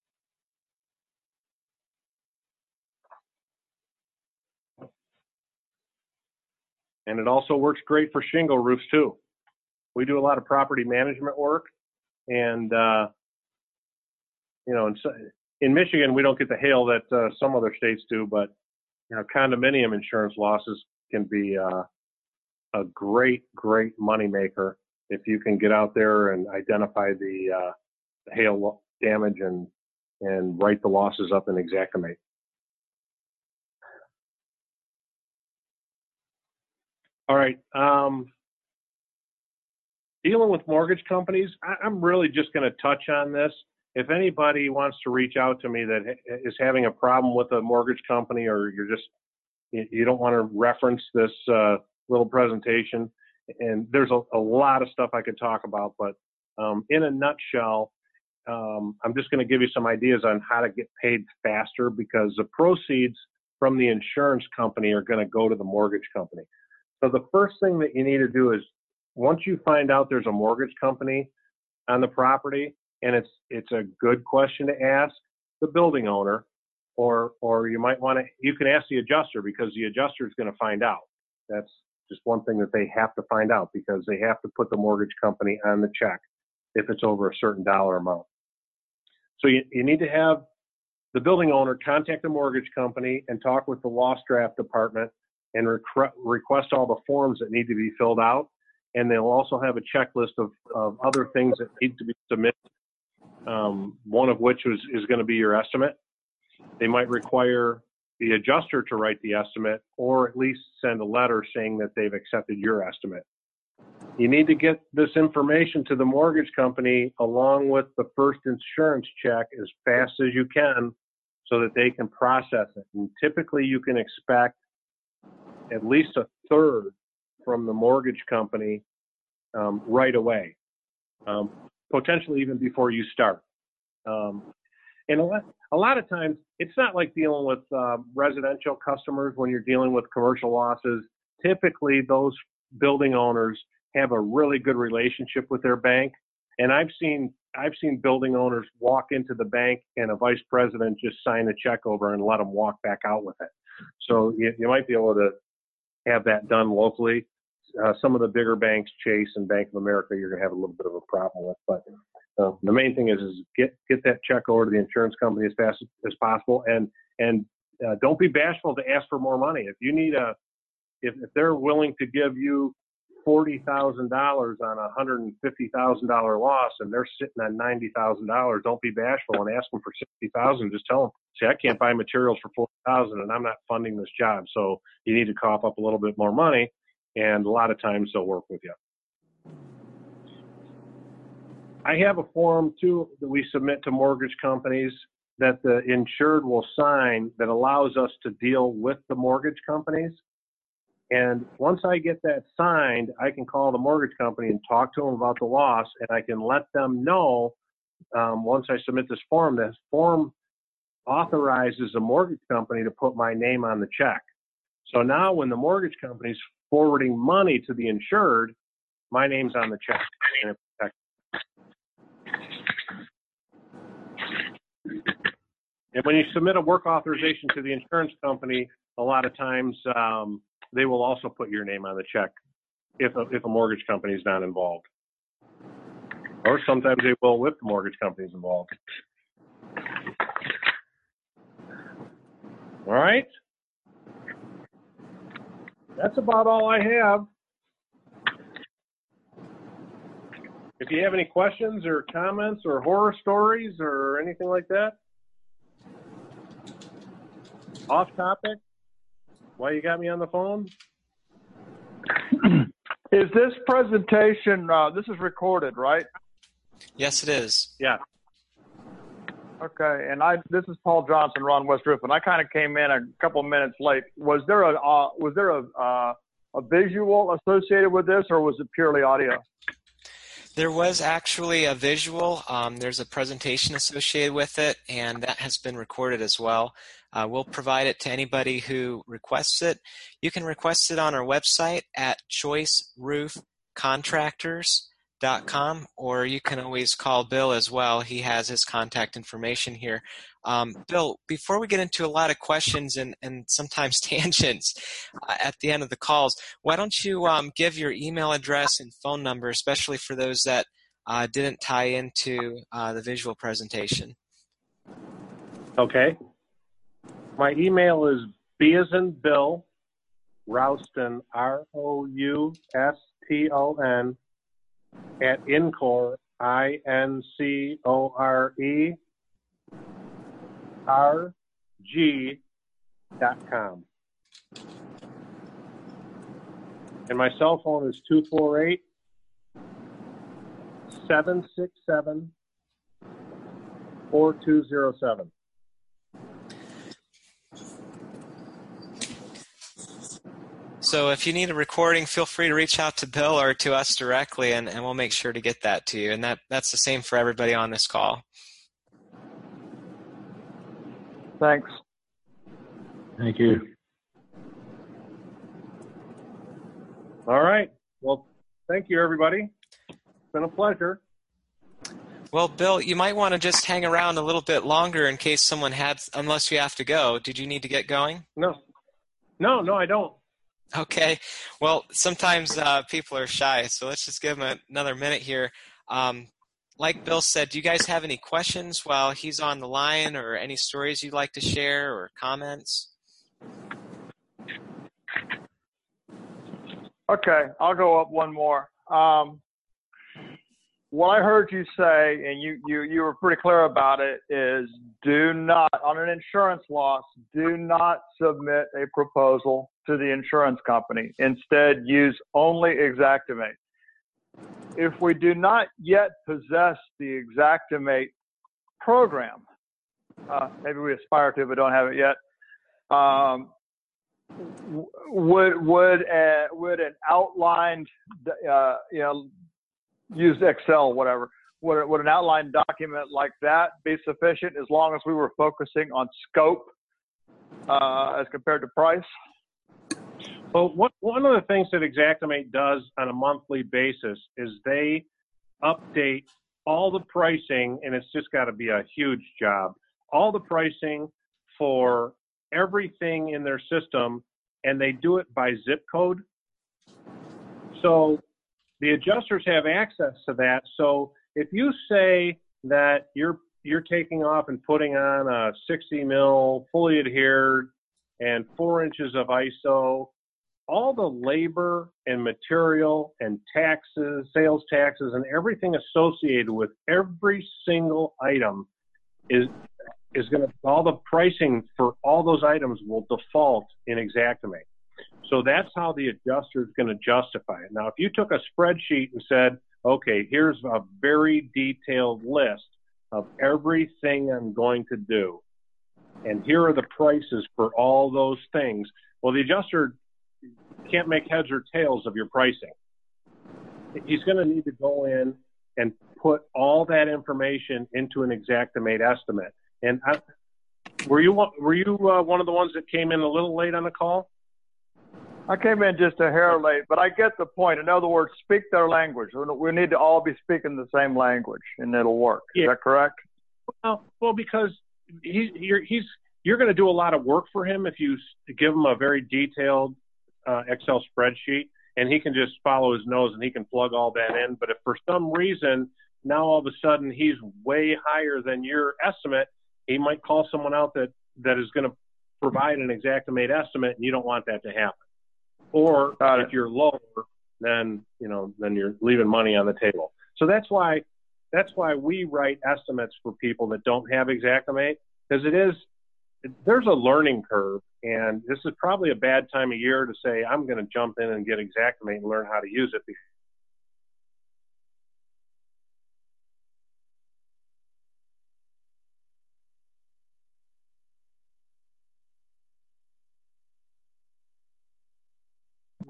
Speaker 2: And it also works great for shingle roofs too. We do a lot of property management work, and uh, you know, in, in Michigan we don't get the hail that uh, some other states do, but you know, condominium insurance losses can be uh, a great, great moneymaker if you can get out there and identify the, uh, the hail damage and and write the losses up and exactimate. All right. Um, dealing with mortgage companies, I, I'm really just going to touch on this. If anybody wants to reach out to me that is having a problem with a mortgage company, or you're just, you, you don't want to reference this uh, little presentation, and there's a, a lot of stuff I could talk about, but um, in a nutshell, um, I'm just going to give you some ideas on how to get paid faster, because the proceeds from the insurance company are going to go to the mortgage company. So the first thing that you need to do is, once you find out there's a mortgage company on the property, and it's it's a good question to ask the building owner, or or you might want to, you can ask the adjuster, because the adjuster is going to find out. That's just one thing that they have to find out, because they have to put the mortgage company on the check if it's over a certain dollar amount. So you, you need to have the building owner contact the mortgage company and talk with the loss draft department and requ- request all the forms that need to be filled out. And they'll also have a checklist of, of other things that need to be submitted, um, one of which is, is going to be your estimate. They might require the adjuster to write the estimate, or at least send a letter saying that they've accepted your estimate. You need to get this information to the mortgage company along with the first insurance check as fast as you can, so that they can process it. And typically you can expect at least a third from the mortgage company um, right away, um, potentially even before you start. Um, and a lot, a lot of times, it's not like dealing with uh, residential customers when you're dealing with commercial losses. Typically, those building owners have a really good relationship with their bank. And I've seen I've seen building owners walk into the bank and a vice president just sign a check over and let them walk back out with it. So you, you might be able to have that done locally. Uh, some of the bigger banks, Chase and Bank of America, you're going to have a little bit of a problem with. But uh, the main thing is, is get get that check over to the insurance company as fast as possible, and and uh, don't be bashful to ask for more money. If you need a, if, if they're willing to give you forty thousand dollars on a one hundred fifty thousand dollars loss, and they're sitting on ninety thousand dollars, don't be bashful and ask them for sixty thousand dollars. Just tell them, see, I can't buy materials for forty thousand dollars, and I'm not funding this job, so you need to cough up a little bit more money, and a lot of times they'll work with you. I have a form, too, that we submit to mortgage companies that the insured will sign that allows us to deal with the mortgage companies. And once I get that signed, I can call the mortgage company and talk to them about the loss, and I can let them know, um, once I submit this form, this form authorizes the mortgage company to put my name on the check. So now when the mortgage company's forwarding money to the insured, my name's on the check. And it protects. And when you submit a work authorization to the insurance company, a lot of times um, they will also put your name on the check if a, if a mortgage company is not involved. Or sometimes they will if the mortgage company is involved. All right. That's about all I have. If you have any questions or comments or horror stories or anything like that, off topic, while you got me on the phone?
Speaker 5: Is this presentation, uh, this is recorded, right?
Speaker 1: Yes, it is.
Speaker 2: Yeah.
Speaker 5: Okay, and I this is Paul Johnson, Ron West Roof, and I kind of came in a couple of minutes late. Was there a uh, was there a uh, a visual associated with this, or was it purely audio?
Speaker 1: There was actually a visual. Um, there's a presentation associated with it, and that has been recorded as well. Uh, we'll provide it to anybody who requests it. You can request it on our website at choice roof contractors dot com, or you can always call Bill as well. He has his contact information here. Um, Bill, before we get into a lot of questions and, and sometimes tangents uh, at the end of the calls, why don't you um, give your email address and phone number, especially for those that uh, didn't tie into uh, the visual presentation?
Speaker 2: Okay. My email is B as in Bill, Rouston, R O U S T O N, at Incore, I N C O R E, R G dot com. And my cell phone is two four eight, seven six seven, four two zero seven.
Speaker 1: So if you need a recording, feel free to reach out to Bill or to us directly, and, and we'll make sure to get that to you. And that, that's the same for everybody on this call.
Speaker 5: Thanks.
Speaker 3: Thank you.
Speaker 2: All right. Well, thank you, everybody. It's been a pleasure.
Speaker 1: Well, Bill, you might want to just hang around a little bit longer in case someone had, unless you have to go. Did you need to get going?
Speaker 2: No. No, no, I don't.
Speaker 1: Okay. Well, sometimes uh, people are shy, so let's just give them another minute here. Um, like Bill said, do you guys have any questions while he's on the line, or any stories you'd like to share or comments?
Speaker 5: Okay, I'll go up one more. Um, what I heard you say, and you, you, you were pretty clear about it, is do not, on an insurance loss, do not submit a proposal to the insurance company. Instead, use only Xactimate. If we do not yet possess the Xactimate program, uh, maybe we aspire to but don't have it yet, um, would would a, would an outlined, uh, you know, use Excel, whatever, would, would an outlined document like that be sufficient as long as we were focusing on scope uh, as compared to price?
Speaker 2: Well, what, one of the things that Xactimate does on a monthly basis is they update all the pricing, and it's just got to be a huge job, all the pricing for everything in their system, and they do it by zip code. So the adjusters have access to that. So if you say that you're you're taking off and putting on a sixty mil fully adhered and four inches of I S O, all the labor and material and taxes, sales taxes, and everything associated with every single item is is going to, all the pricing for all those items will default in Xactimate. So that's how the adjuster is going to justify it. Now, if you took a spreadsheet and said, okay, here's a very detailed list of everything I'm going to do, and here are the prices for all those things, well, the adjuster can't make heads or tails of your pricing. He's going to need to go in and put all that information into an Xactimate estimate. And I, were you were you uh, one of the ones that came in a little late on the call?
Speaker 5: I came in just a hair late, but I get the point. In other words, speak their language. We need to all be speaking the same language, and it'll work. Is
Speaker 2: Yeah.
Speaker 5: that correct?
Speaker 2: Well, well, because he, you're, he's you're going to do a lot of work for him if you give him a very detailed uh, Excel spreadsheet, and he can just follow his nose and he can plug all that in. But if for some reason now all of a sudden he's way higher than your estimate, he might call someone out that, that is going to provide an Xactimate estimate, and you don't want that to happen. Or
Speaker 5: Got
Speaker 2: if
Speaker 5: it.
Speaker 2: you're lower, then you know then you're leaving money on the table. So that's why that's why we write estimates for people that don't have Xactimate, because it is there's a learning curve, and this is probably a bad time of year to say I'm going to jump in and get Xactimate and learn how to use it.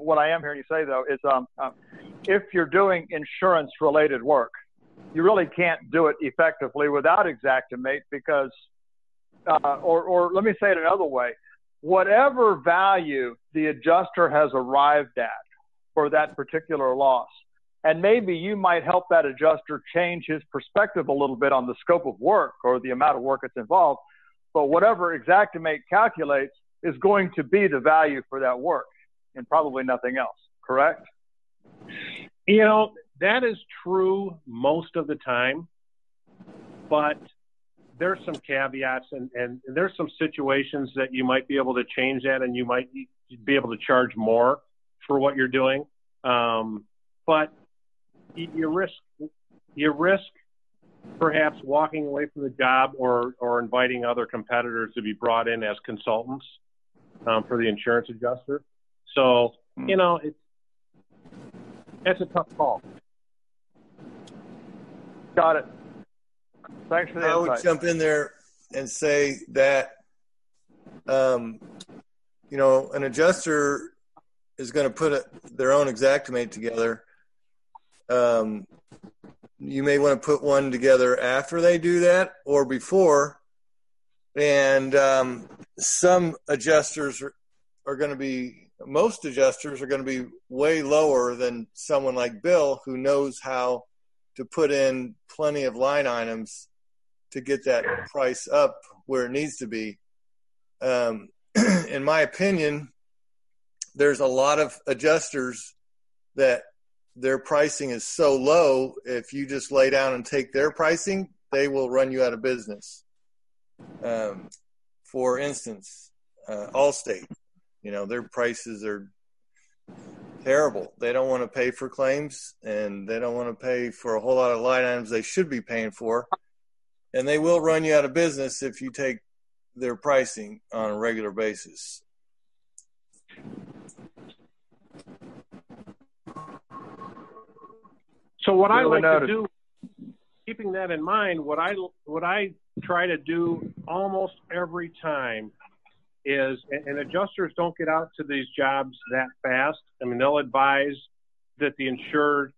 Speaker 5: what I am hearing you say, though, is um, um, if you're doing insurance-related work, you really can't do it effectively without Xactimate because, uh, or, or let me say it another way, whatever value the adjuster has arrived at for that particular loss, and maybe you might help that adjuster change his perspective a little bit on the scope of work or the amount of work that's involved, but whatever Xactimate calculates is going to be the value for that work and probably nothing else, correct?
Speaker 2: You know, that is true most of the time, but there's some caveats and, and there's some situations that you might be able to change that and you might be able to charge more for what you're doing. Um, but you, you risk, you risk perhaps walking away from the job or, or inviting other competitors to be brought in as consultants um, for the insurance adjuster. So, you know, it's, it's a tough call.
Speaker 5: Got it. Thanks for the
Speaker 4: I
Speaker 5: insight.
Speaker 4: would jump in there and say that, um, you know, an adjuster is going to put a, their own Xactimate together. Um, you may want to put one together after they do that or before. And um, some adjusters are, are going to be, most adjusters are going to be way lower than someone like Bill, who knows how to put in plenty of line items to get that price up where it needs to be. Um, in my opinion, there's a lot of adjusters that their pricing is so low, if you just lay down and take their pricing, they will run you out of business. Um, for instance, uh, Allstate, you know, their prices are terrible. They don't want to pay for claims and they don't want to pay for a whole lot of line items they should be paying for. And they will run you out of business if you take their pricing on a regular basis.
Speaker 2: So what I
Speaker 5: Really
Speaker 2: like
Speaker 5: noted.
Speaker 2: to do, keeping that in mind, what I what I try to do almost every time is, and, and adjusters don't get out to these jobs that fast. I mean, they'll advise that the insured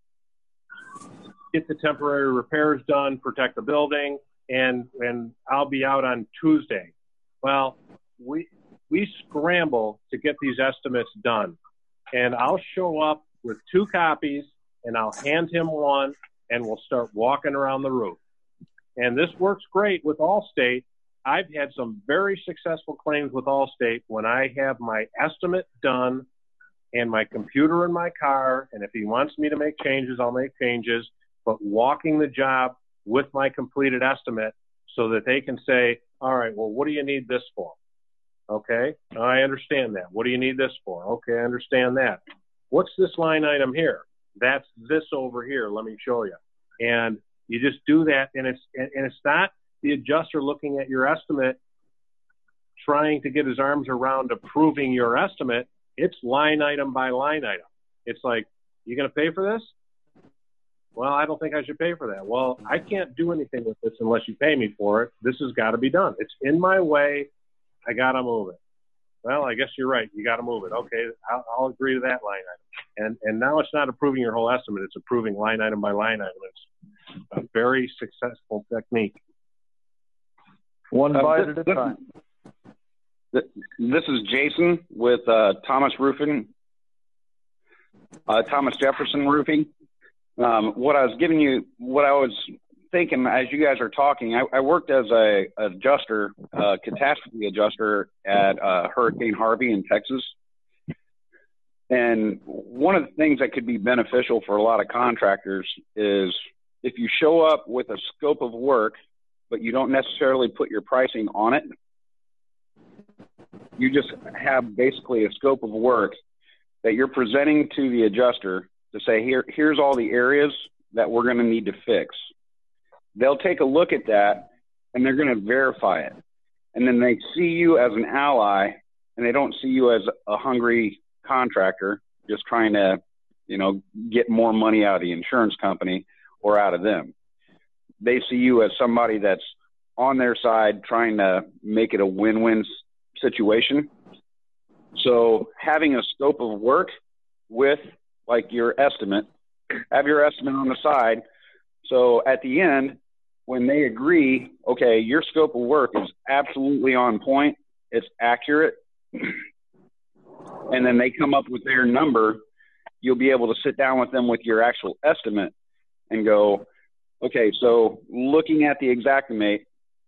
Speaker 2: get the temporary repairs done, protect the building, and and I'll be out on Tuesday. Well, we we scramble to get these estimates done, and I'll show up with two copies, and I'll hand him one, and we'll start walking around the roof. And this works great with Allstate. I've had some very successful claims with Allstate when I have my estimate done and my computer in my car, and if he wants me to make changes, I'll make changes, but walking the job with my completed estimate so that they can say, all right, well, what do you need this for? Okay, I understand that. What do you need this for? Okay, I understand that. What's this line item here? That's this over here. Let me show you. And you just do that, and it's and it's not the adjuster looking at your estimate trying to get his arms around approving your estimate. It's line item by line item. It's like, you going to pay for this? Well, I don't think I should pay for that. Well, I can't do anything with this unless you pay me for it. This has got to be done. It's in my way. I got to move it. Well, I guess you're right. You got to move it. Okay, I'll, I'll agree to that line item. And and now it's not approving your whole estimate. It's approving line item by line item. It's a very successful technique.
Speaker 5: One
Speaker 6: Uh,
Speaker 5: bite
Speaker 6: this,
Speaker 5: at a time.
Speaker 6: This, this is Jason with uh, Thomas Roofing, uh, Thomas Jefferson Roofing. Um, what I was giving you, what I was thinking as you guys are talking, I, I worked as a adjuster, uh, catastrophe adjuster at uh, Hurricane Harvey in Texas. And one of the things that could be beneficial for a lot of contractors is if you show up with a scope of work, but you don't necessarily put your pricing on it, you just have basically a scope of work that you're presenting to the adjuster to say, here, here's all the areas that we're going to need to fix. They'll take a look at that and they're going to verify it. And then they see you as an ally and they don't see you as a hungry contractor just trying to, you know, get more money out of the insurance company or out of them. They see you as somebody that's on their side trying to make it a win-win situation. So having a scope of work with like your estimate, have your estimate on the side. So at the end, when they agree, okay, your scope of work is absolutely on point, it's accurate, and then they come up with their number, you'll be able to sit down with them with your actual estimate and go, okay, so looking at the Xactimate,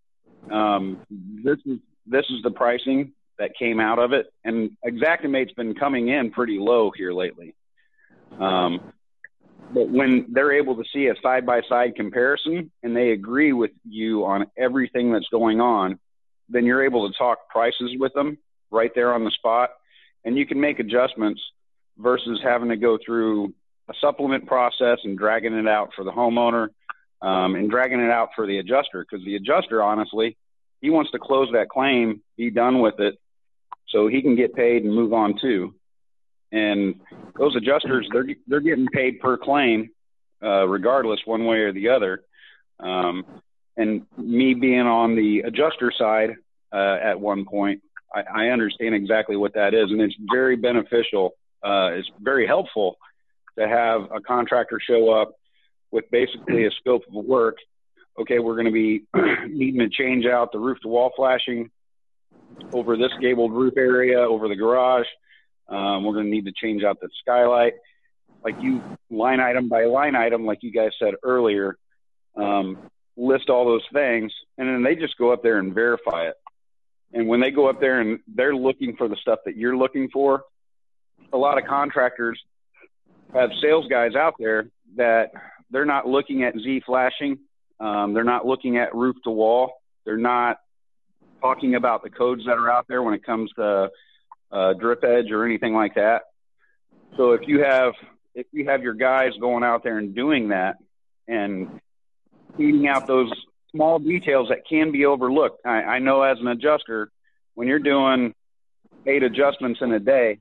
Speaker 6: um, this is this is the pricing that came out of it, and Xactimate's been coming in pretty low here lately. Um, but when they're able to see a side-by-side comparison and they agree with you on everything that's going on, then you're able to talk prices with them right there on the spot, and you can make adjustments versus having to go through a supplement process and dragging it out for the homeowner um, and dragging it out for the adjuster, because the adjuster, honestly, he wants to close that claim, be done with it, so he can get paid and move on too. And those adjusters, they're they're getting paid per claim, uh, regardless, one way or the other. Um, and me being on the adjuster side uh, at one point, I, I understand exactly what that is, and it's very beneficial. Uh, it's very helpful to have a contractor show up with basically a scope of work. Okay, we're going to be needing to change out the roof-to-wall flashing over this gabled roof area, over the garage. Um, we're going to need to change out the skylight. Like you, line item by line item, like you guys said earlier, um, list all those things, and then they just go up there and verify it. And when they go up there and they're looking for the stuff that you're looking for, a lot of contractors have sales guys out there that they're not looking at Z flashing. Um, they're not looking at roof to wall. They're not talking about the codes that are out there when it comes to uh, drip edge or anything like that. So if you have, if you have your guys going out there and doing that and feeding out those small details that can be overlooked. I, I know as an adjuster, when you're doing eight adjustments in a day,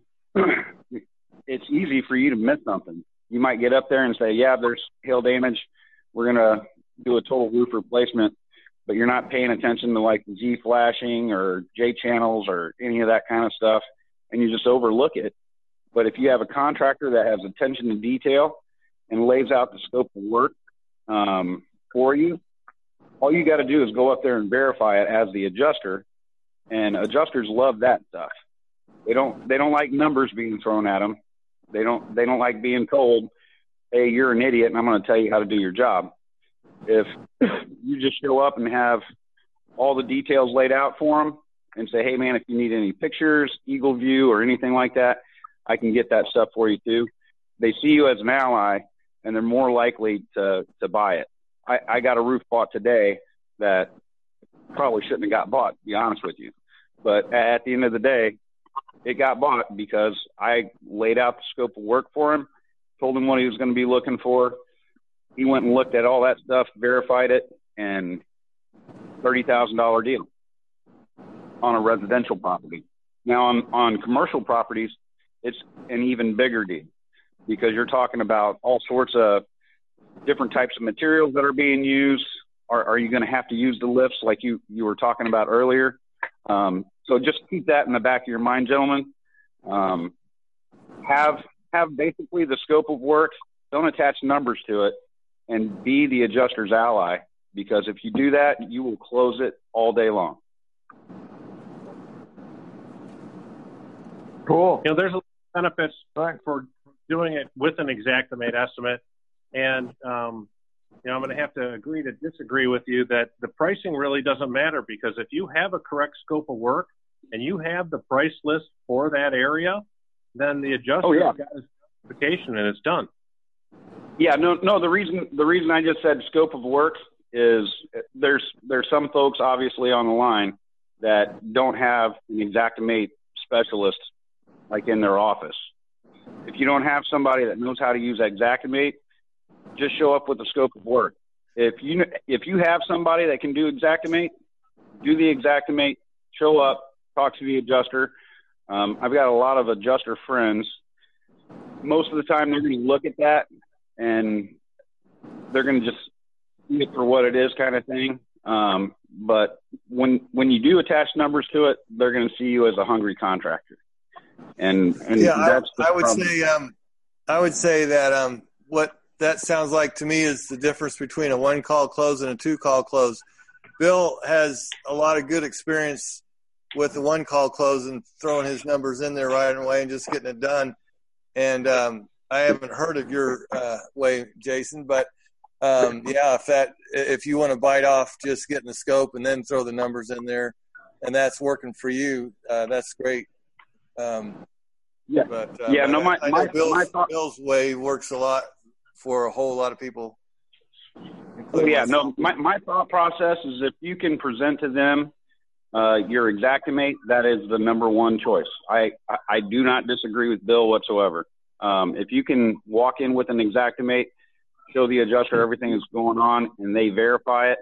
Speaker 6: it's easy for you to miss something. You might get up there and say, yeah, there's hail damage. We're going to do a total roof replacement, but you're not paying attention to like the Z flashing or J channels or any of that kind of stuff, and you just overlook it. But if you have a contractor that has attention to detail and lays out the scope of work um, for you, all you got to do is go up there and verify it as the adjuster, and adjusters love that stuff. They don't they don't like numbers being thrown at them. They don't they don't like being told, hey, you're an idiot and I'm going to tell you how to do your job. If you just show up and have all the details laid out for them and say, hey, man, if you need any pictures, Eagle View, or anything like that, I can get that stuff for you too. They see you as an ally, and they're more likely to, to buy it. I, I got a roof bought today that probably shouldn't have got bought, to be honest with you. But at the end of the day, it got bought because I laid out the scope of work for him, told him what he was going to be looking for. He went and looked at all that stuff, verified it, and thirty thousand dollars deal on a residential property. Now, on, on commercial properties, it's an even bigger deal because you're talking about all sorts of different types of materials that are being used. Are, are you going to have to use the lifts like you, you were talking about earlier? Um, so just keep that in the back of your mind, gentlemen. Um, have have basically the scope of work. Don't attach numbers to it, and be the adjuster's ally, because if you do that, you will close it all day long.
Speaker 5: Cool.
Speaker 2: You know, there's a lot of benefits for doing it with an Xactimate estimate, and um, you know, I'm going to have to agree to disagree with you that the pricing really doesn't matter, because if you have a correct scope of work and you have the price list for that area, then the adjuster
Speaker 6: oh, yeah.
Speaker 2: got his justification and it's done.
Speaker 6: Yeah, no, no. The reason the reason I just said scope of work is there's there's some folks obviously on the line that don't have an Xactimate specialist like in their office. If you don't have somebody that knows how to use Xactimate, just show up with the scope of work. If you if you have somebody that can do Xactimate, do the Xactimate. Show up, talk to the adjuster. Um, I've got a lot of adjuster friends. Most of the time, they're going to look at that and they're going to just see it for what it is, kind of thing. Um, but when when you do attach numbers to it, they're going to see you as a hungry contractor. And, and
Speaker 4: yeah,
Speaker 6: that's
Speaker 4: I, I would say um, I would say that um, what that sounds like to me is the difference between a one-call close and a two-call close. Bill has a lot of good experience with the one-call close and throwing his numbers in there right away and just getting it done. And um, I haven't heard of your uh, way, Jason, but um, yeah, if that if you want to bite off just getting the scope and then throw the numbers in there, and that's working for you, uh, that's great. Um,
Speaker 6: yeah,
Speaker 4: but uh,
Speaker 6: yeah.
Speaker 4: but
Speaker 6: No, my
Speaker 4: I, I
Speaker 6: my,
Speaker 4: know Bill's,
Speaker 6: my thought,
Speaker 4: Bill's way works a lot for a whole lot of people.
Speaker 6: oh, yeah, no. My my thought process is if you can present to them uh, your Xactimate, that is the number one choice. I I, I do not disagree with Bill whatsoever. Um, if you can walk in with an Xactimate, show the adjuster everything that's going on, and they verify it,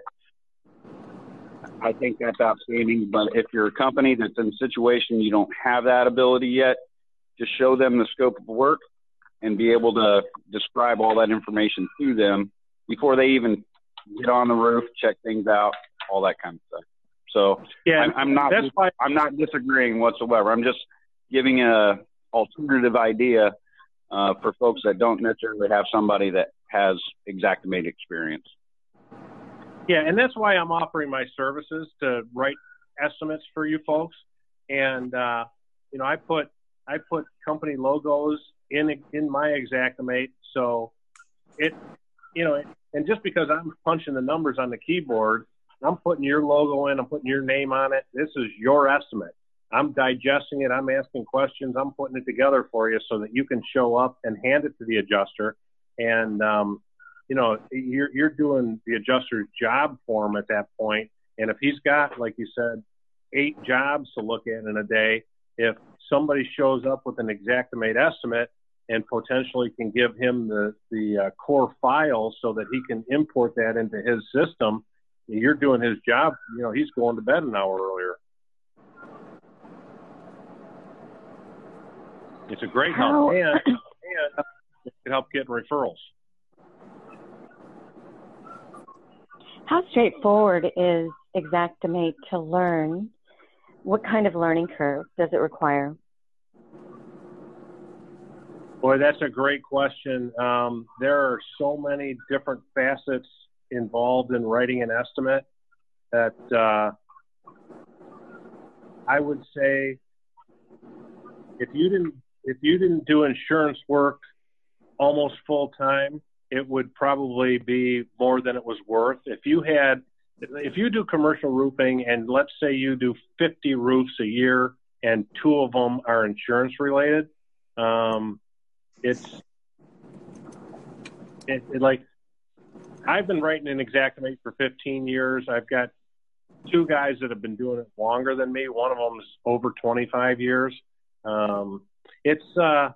Speaker 6: I think that's outstanding. But if you're a company that's in a situation you don't have that ability yet, just show them the scope of work and be able to describe all that information to them before they even get on the roof, check things out, all that kind of stuff. So
Speaker 2: yeah,
Speaker 6: I'm, I'm not
Speaker 2: that's why
Speaker 6: I'm not disagreeing whatsoever. I'm just giving a alternative idea uh, for folks that don't necessarily have somebody that has Xactimate experience.
Speaker 2: Yeah, and that's why I'm offering my services to write estimates for you folks. And uh, you know, I put I put company logos in in my Xactimate, so it you know, and just because I'm punching the numbers on the keyboard, I'm putting your logo in, I'm putting your name on it. This is your estimate. I'm digesting it. I'm asking questions. I'm putting it together for you so that you can show up and hand it to the adjuster. And, um, you know, you're, you're doing the adjuster's job for him at that point. And if he's got, like you said, eight jobs to look at in a day, if somebody shows up with an Xactimate estimate and potentially can give him the, the uh, core file so that he can import that into his system, you're doing his job. You know, he's going to bed an hour earlier. It's a great help, and, and it can help get referrals.
Speaker 7: How straightforward is Xactimate to learn? What kind of learning curve does it require?
Speaker 2: Boy, that's a great question. Um, there are so many different facets involved in writing an estimate that uh, I would say if you didn't if you didn't do insurance work almost full time, it would probably be more than it was worth. If you had, if you do commercial roofing and let's say you do fifty roofs a year and two of them are insurance related, um, it's it, it like I've been writing an Xactimate for fifteen years. I've got two guys that have been doing it longer than me. One of them is over twenty-five years. Um, it's uh,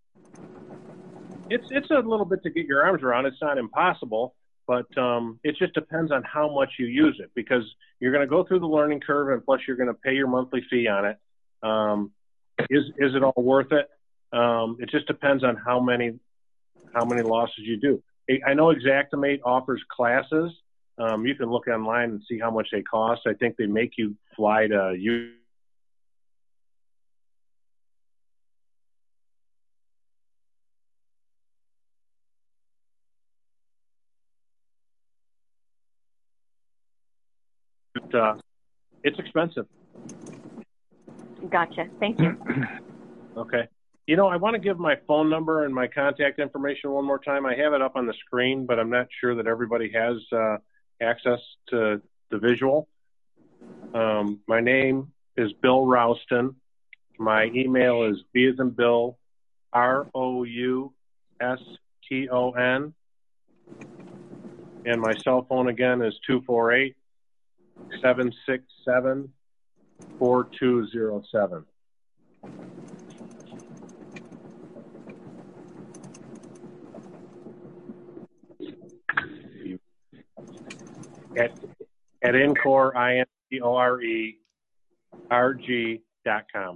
Speaker 2: it's it's a little bit to get your arms around. It's not impossible, but um, it just depends on how much you use it because you're going to go through the learning curve, and plus you're going to pay your monthly fee on it. Um, is is it all worth it? Um, it just depends on how many how many losses you do. I know Xactimate offers classes. Um, you can look online and see how much they cost. I think they make you fly to you. But, uh, it's expensive.
Speaker 7: Gotcha. Thank you.
Speaker 2: Okay. You know, I want to give my phone number and my contact information one more time. I have it up on the screen, but I'm not sure that everybody has uh, access to the visual. Um, my name is Bill Rouston. My email is B as in Bill, R O U S T O N. And my cell phone again is two four eight, seven six seven, four two zero seven. At, at Encore, I N C O R E, R G dot com.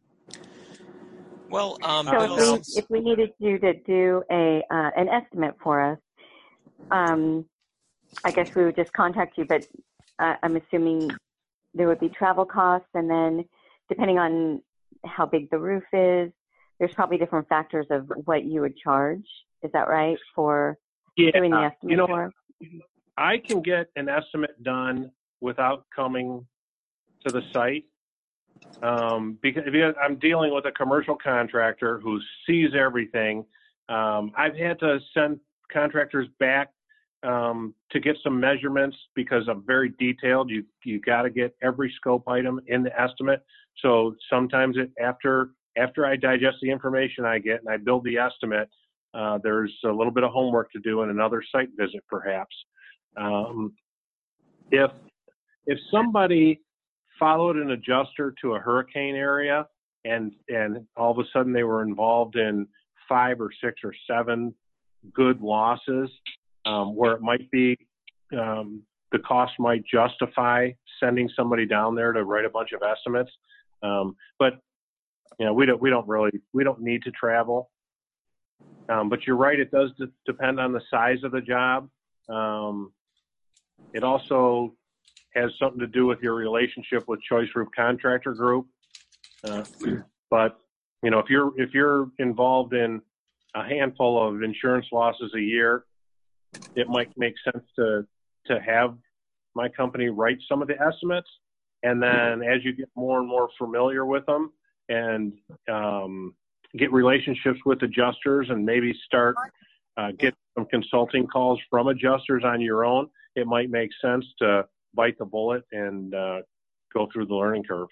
Speaker 1: Well, um,
Speaker 7: So
Speaker 1: Bill,
Speaker 7: if we,
Speaker 1: since,
Speaker 7: if we needed you to do a uh, an estimate for us, um, I guess we would just contact you, but uh, I'm assuming there would be travel costs, and then depending on how big the roof is, there's probably different factors of what you would charge. Is that right for
Speaker 2: yeah,
Speaker 7: doing the estimate
Speaker 2: you know,
Speaker 7: for?
Speaker 2: I can get an estimate done without coming to the site. Um, because I'm dealing with a commercial contractor who sees everything. Um, I've had to send contractors back um, to get some measurements because I'm very detailed. You you got to get every scope item in the estimate. So sometimes it, after after I digest the information I get and I build the estimate, uh, there's a little bit of homework to do and another site visit perhaps. Um, if if somebody followed an adjuster to a hurricane area and and all of a sudden they were involved in five or six or seven good losses, um, where it might be um, the cost might justify sending somebody down there to write a bunch of estimates. Um, but you know, we don't we don't really we don't need to travel. Um, but you're right, it does d- depend on the size of the job. Um, it also has something to do with your relationship with Choice Roof Contractor Group. Uh, but you know, if you're if you're involved in a handful of insurance losses a year, it might make sense to to have my company write some of the estimates, and then as you get more and more familiar with them and um, get relationships with adjusters and maybe start uh, get some consulting calls from adjusters on your own, it might make sense to bite the bullet and uh, go through the learning curve.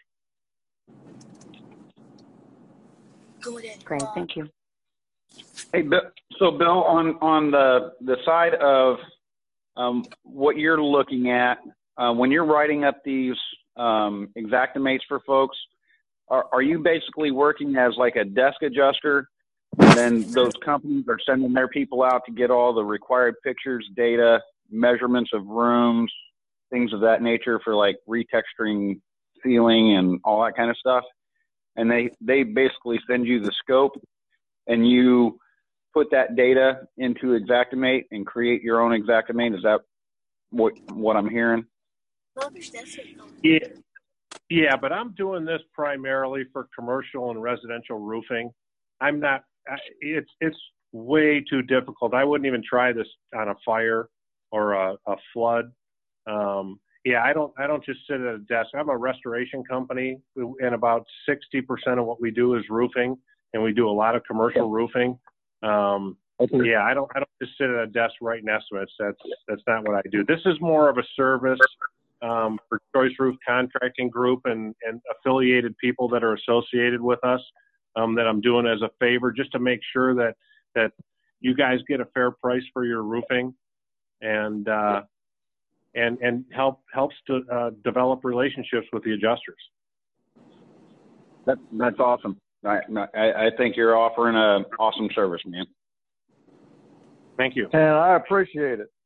Speaker 7: Great, thank you.
Speaker 6: Hey, Bill, so Bill, on on the the side of um, what you're looking at uh, when you're writing up these um, Xactimates for folks, are, are you basically working as like a desk adjuster, and then those companies are sending their people out to get all the required pictures, data, measurements of rooms, things of that nature for like retexturing ceiling and all that kind of stuff, and they they basically send you the scope and you put that data into Xactimate and create your own Xactimate? Is that what what I'm hearing?
Speaker 2: Yeah, yeah, but I'm doing this primarily for commercial and residential roofing. I'm not. It's it's way too difficult. I wouldn't even try this on a fire or a, a flood. Um, yeah, I don't. I don't just sit at a desk. I'm a restoration company, and about sixty percent of what we do is roofing, and we do a lot of commercial roofing. Um, okay. Yeah, I don't. I don't just sit at a desk writing estimates. That's that's not what I do. This is more of a service um, for Choice Roof Contracting Group and and affiliated people that are associated with us. Um, that I'm doing as a favor, just to make sure that that you guys get a fair price for your roofing, and uh, and and help helps to uh, develop relationships with the adjusters.
Speaker 6: That that's awesome. I, I, I think you're offering an awesome service, man.
Speaker 2: Thank you.
Speaker 5: And I appreciate it.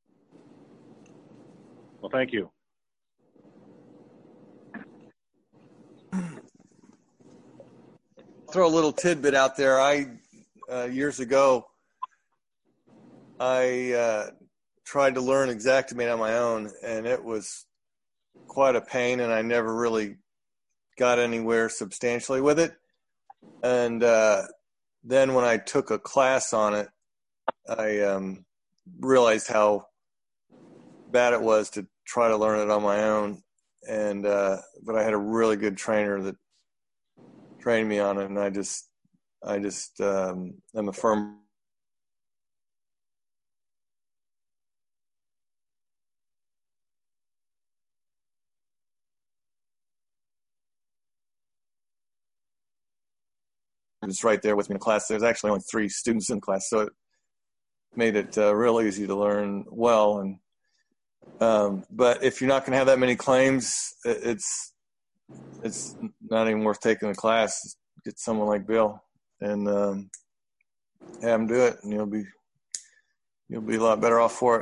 Speaker 2: Well, thank you.
Speaker 4: Throw a little tidbit out there. I, uh, years ago, I uh, tried to learn Xactimate on my own, and it was quite a pain, and I never really got anywhere substantially with it. And uh, then when I took a class on it, I um, realized how bad it was to try to learn it on my own. And uh, but I had a really good trainer that trained me on it, and I just, I just um, am a firm. It's right there with me in class. There's actually only three students in class, so it made it uh, real easy to learn well. And um, but if you're not going to have that many claims, it's it's not even worth taking the class. Get someone like Bill and um, have him do it, and you'll be you'll be a lot better off for it.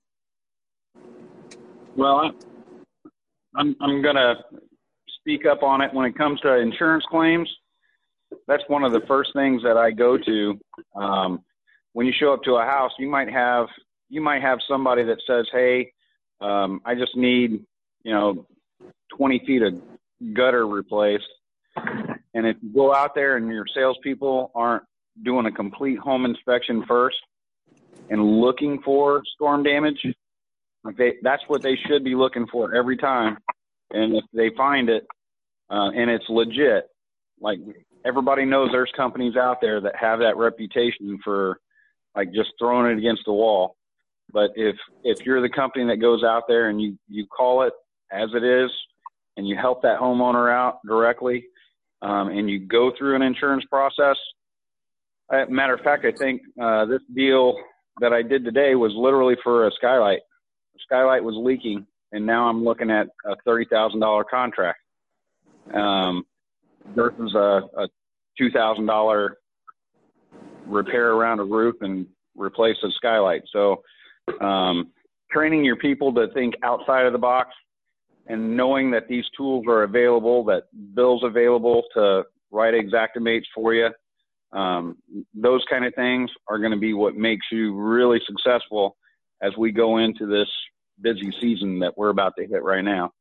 Speaker 6: Well, I'm I'm going to speak up on it when it comes to insurance claims. That's one of the first things that I go to. Um, when you show up to a house, you might have you might have somebody that says, "Hey, um, I just need, you know, twenty feet of gutter replaced," And if you go out there and your salespeople aren't doing a complete home inspection first and looking for storm damage, they, that's what they should be looking for every time. And if they find it uh, and it's legit, like everybody knows there's companies out there that have that reputation for like just throwing it against the wall. But if, if you're the company that goes out there and you, you call it as it is and you help that homeowner out directly, um, and you go through an insurance process, uh, matter of fact, I think uh, this deal that I did today was literally for a skylight. The skylight was leaking, and now I'm looking at a thirty thousand dollars contract um, versus a, a two thousand dollars repair around a roof and replace a skylight. So um, training your people to think outside of the box and knowing that these tools are available, that Bill's available to write Xactimates for you, um, those kind of things are going to be what makes you really successful as we go into this busy season that we're about to hit right now.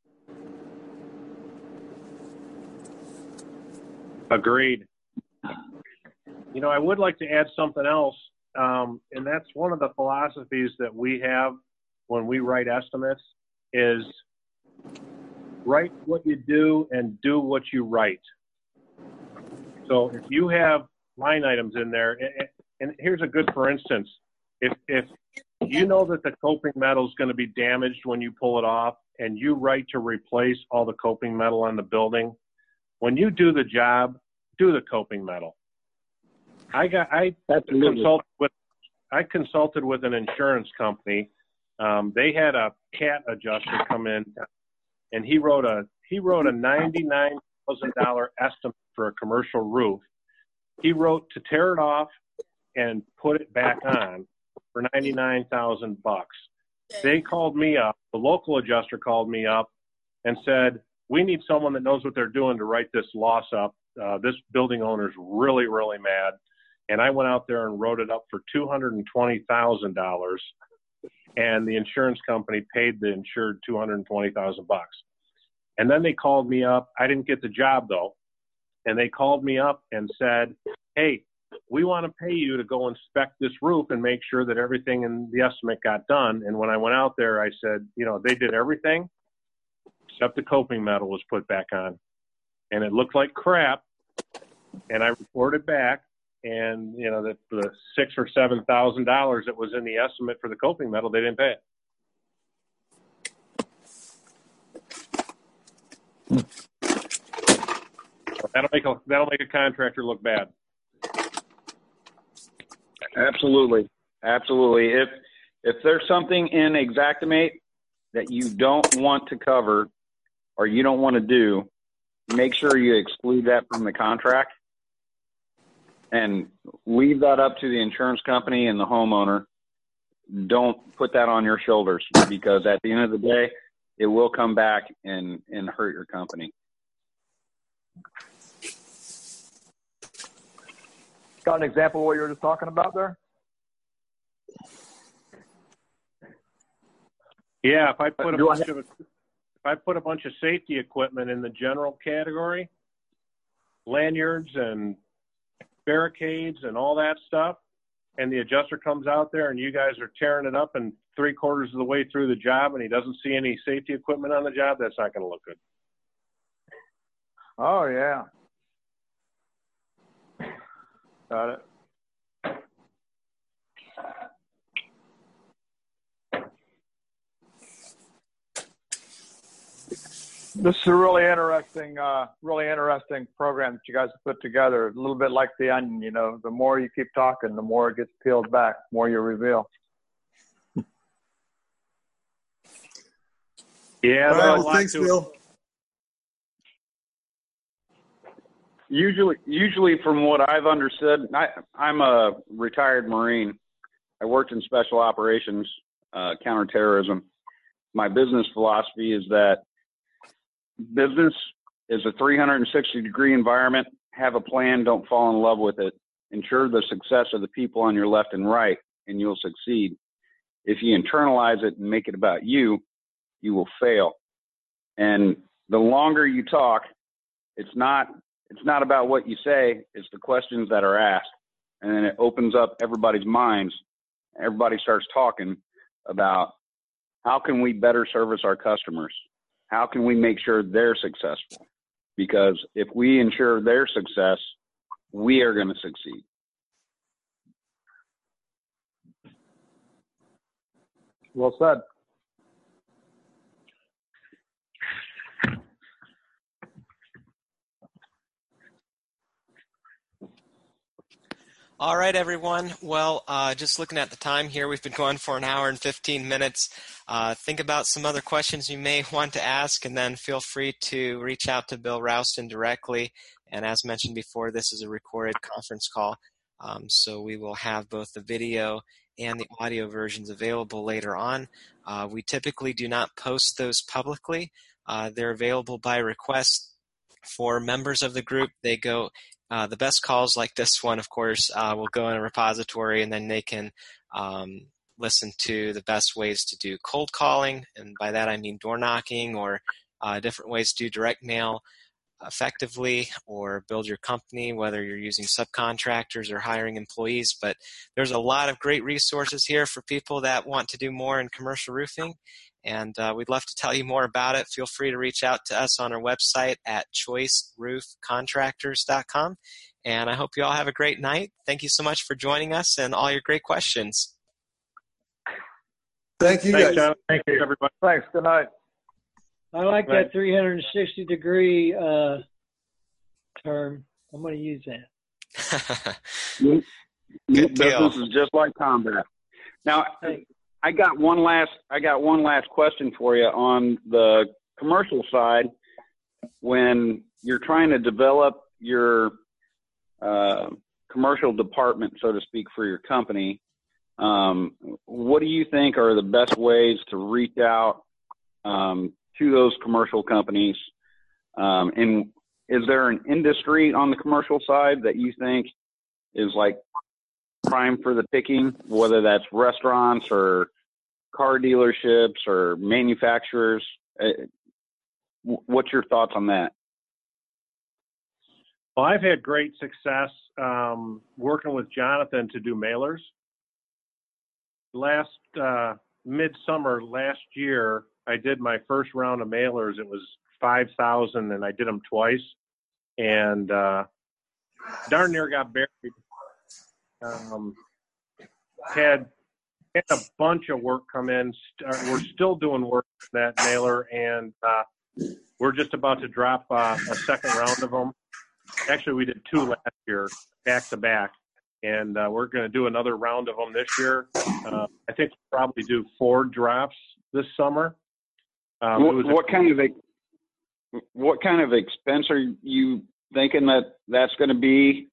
Speaker 2: Agreed. You know, I would like to add something else, um, and that's one of the philosophies that we have when we write estimates is write what you do and do what you write. So if you have line items in there, and, and here's a good for instance, if, if you know that the coping metal is going to be damaged when you pull it off and you write to replace all the coping metal on the building, when you do the job, do the coping metal. I got I consulted with I consulted with an insurance company. Um, they had a cat adjuster come in, and he wrote a he wrote a ninety-nine thousand dollar estimate for a commercial roof. He wrote to tear it off and put it back on for ninety-nine thousand bucks. They called me up. The local adjuster called me up and said, "We need someone that knows what they're doing to write this loss up. Uh, this building owner's really, really mad." And I went out there and wrote it up for two hundred twenty thousand dollars, and the insurance company paid the insured two hundred twenty thousand bucks. And then they called me up. I didn't get the job though, and they called me up and said, "Hey, we want to pay you to go inspect this roof and make sure that everything in the estimate got done." And when I went out there, I said, "You know, they did everything except the coping metal was put back on, and it looked like crap." And I reported back. And, you know, the, the six or seven thousand dollars that was in the estimate for the coping metal, they didn't pay it. That'll make a that'll make a contractor look bad.
Speaker 6: Absolutely, absolutely. If if there's something in Xactimate that you don't want to cover or you don't want to do, make sure you exclude that from the contract. And leave that up to the insurance company and the homeowner. Don't put that on your shoulders because at the end of the day, it will come back and, and hurt your company.
Speaker 5: Got an example of what you were just talking about there?
Speaker 2: Yeah, if I put a bunch of if I put a bunch of safety equipment in the general category, lanyards and barricades and all that stuff, and the adjuster comes out there and you guys are tearing it up and three quarters of the way through the job and he doesn't see any safety equipment on the job, that's not going to look good.
Speaker 5: Oh, yeah. Got it. This is a really interesting, uh, really interesting program that you guys have put together. A little bit like the onion, you know. The more you keep talking, the more it gets peeled back, the more you reveal.
Speaker 2: Yeah.
Speaker 8: All right, well, thanks, Bill.
Speaker 6: Usually, usually, from what I've understood, I, I'm a retired Marine. I worked in special operations, uh, counterterrorism. My business philosophy is that business is a three hundred sixty degree environment. Have a plan. Don't fall in love with it. Ensure the success of the people on your left and right, and you'll succeed. If you internalize it and make it about you, you will fail. And the longer you talk, it's not it's not about what you say, it's the questions that are asked. And then it opens up everybody's minds. Everybody starts talking about how can we better service our customers? How can we make sure they're successful? Because if we ensure their success, we are going to succeed.
Speaker 5: Well said.
Speaker 1: All right, everyone. Well, uh, just looking at the time here, we've been going for an hour and fifteen minutes. Uh, think about some other questions you may want to ask, and then feel free to reach out to Bill Rouston directly. And as mentioned before, this is a recorded conference call, um, so we will have both the video and the audio versions available later on. Uh, we typically do not post those publicly. Uh, they're available by request for members of the group. They go Uh, the best calls like this one, of course, uh, will go in a repository, and then they can um, listen to the best ways to do cold calling, and by that I mean door knocking, or uh, different ways to do direct mail effectively, or build your company, whether you're using subcontractors or hiring employees. But there's a lot of great resources here for people that want to do more in commercial roofing, and uh, we'd love to tell you more about it. Feel free to reach out to us on our website at choice roof contractors dot com. And I hope you all have a great night. Thank you so much for joining us and all your great questions.
Speaker 4: Thank you,
Speaker 2: Thanks,
Speaker 4: guys.
Speaker 2: John. Thank you, everybody.
Speaker 5: Thanks. Good night.
Speaker 8: I like
Speaker 2: Right.
Speaker 8: that three hundred sixty degree uh, term. I'm going to use that.
Speaker 1: Good deal.
Speaker 6: Business is just like combat. Now,
Speaker 8: Hey.
Speaker 6: I got one last I got one last question for you on the commercial side. When you're trying to develop your uh, commercial department, so to speak, for your company, um, what do you think are the best ways to reach out um, to those commercial companies? Um, and is there an industry on the commercial side that you think is like prime for the picking, whether that's restaurants or car dealerships or manufacturers? What's your thoughts on that?
Speaker 2: Well, I've had great success um, working with Jonathan to do mailers. Last uh, midsummer last year, I did my first round of mailers. It was five thousand, and I did them twice, and uh, darn near got buried. Um, had had a bunch of work come in. St- we're still doing work with that mailer, and uh, we're just about to drop uh, a second round of them. Actually, we did two last year, back to back, and uh, we're going to do another round of them this year. Uh, I think we'll probably do four drops this summer. Um,
Speaker 6: what,
Speaker 2: it was a-
Speaker 6: what kind of a, what kind of expense are you thinking that that's going to be?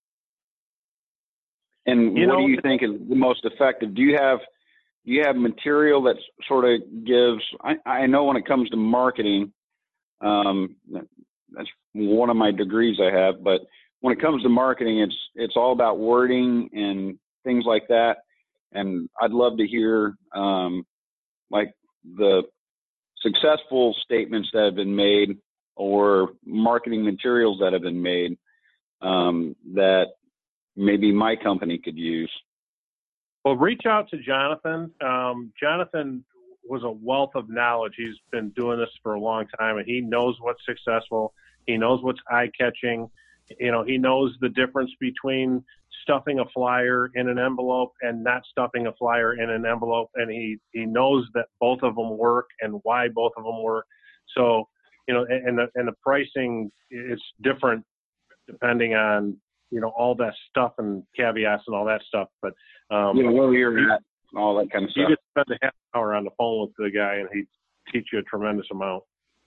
Speaker 6: And
Speaker 2: You
Speaker 6: what
Speaker 2: know,
Speaker 6: do you think is the most effective? Do you have do you have material that sort of gives? I, I know when it comes to marketing, um, that's one of my degrees I have. But when it comes to marketing, it's it's all about wording and things like that. And I'd love to hear um, like the successful statements that have been made or marketing materials that have been made um, that maybe my company could use.
Speaker 2: Well, reach out to Jonathan. Um, Jonathan was a wealth of knowledge. He's been doing this for a long time, and he knows what's successful. He knows what's eye-catching. You know, he knows the difference between stuffing a flyer in an envelope and not stuffing a flyer in an envelope, and he, he knows that both of them work and why both of them work. So, you know, and the, and the pricing is different depending on, you know, all that stuff and caveats and all that stuff. But, um,
Speaker 6: You know, where you're at, all that kind of
Speaker 2: you
Speaker 6: stuff.
Speaker 2: just spend a half hour on the phone with the guy, and he'd teach you a tremendous amount.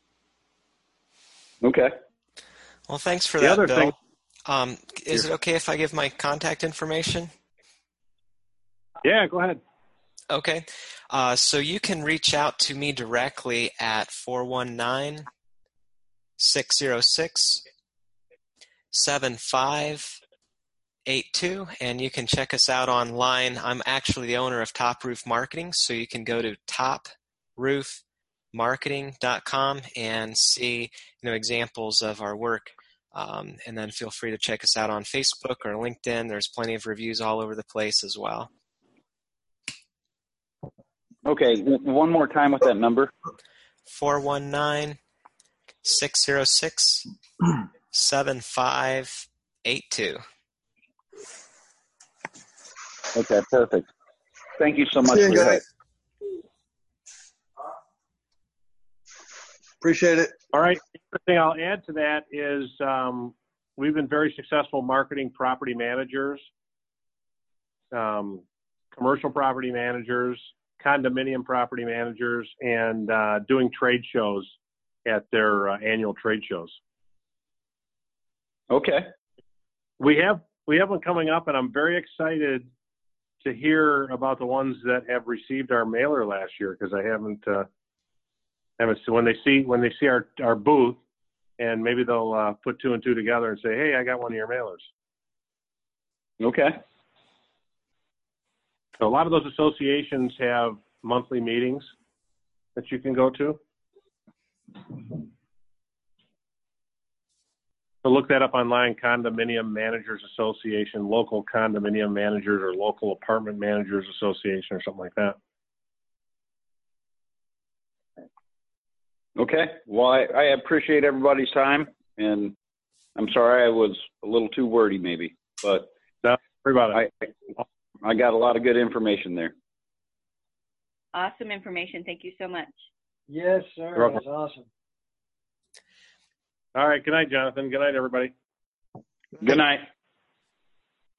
Speaker 6: Okay.
Speaker 1: Well, thanks for
Speaker 2: The
Speaker 1: that,
Speaker 2: other
Speaker 1: Bill.
Speaker 2: thing-
Speaker 1: Um, is it okay if I give my contact information?
Speaker 2: Yeah, go ahead.
Speaker 1: Okay. Uh, so you can reach out to me directly at four one nine, six zero six, seven five eight two, and you can check us out online. I'm actually the owner of Top Roof Marketing, so you can go to top roof marketing dot com and see, you know, examples of our work. Um, and then feel free to check us out on Facebook or LinkedIn. There's plenty of reviews all over the place as well.
Speaker 6: Okay, one more time with that number.
Speaker 1: four one nine, six zero six, seven five eight two.
Speaker 6: Okay, perfect. Thank you so much
Speaker 4: See you
Speaker 6: for your help.
Speaker 4: guys. Appreciate it.
Speaker 2: All right. The thing I'll add to that is um, we've been very successful marketing property managers, um, commercial property managers, condominium property managers, and uh, doing trade shows at their uh, annual trade shows.
Speaker 6: Okay.
Speaker 2: We have we have one coming up, and I'm very excited to hear about the ones that have received our mailer last year, because I haven't uh, haven't when they see when they see our our booth, and maybe they'll uh, put two and two together and say, "Hey, I got one of your mailers."
Speaker 6: Okay.
Speaker 2: So a lot of those associations have monthly meetings that you can go to. So look that up online, Condominium Managers Association, local condominium managers or local apartment managers association or something like that.
Speaker 6: Okay. Well, I, I appreciate everybody's time, and I'm sorry I was a little too wordy maybe, but
Speaker 2: no, worry about it.
Speaker 6: I, I got a lot of good information there.
Speaker 7: Awesome information. Thank you so much.
Speaker 8: Yes, sir.
Speaker 2: You're welcome.
Speaker 8: That's awesome.
Speaker 2: All right. Good night, Jonathan. Good night, everybody.
Speaker 6: Good night.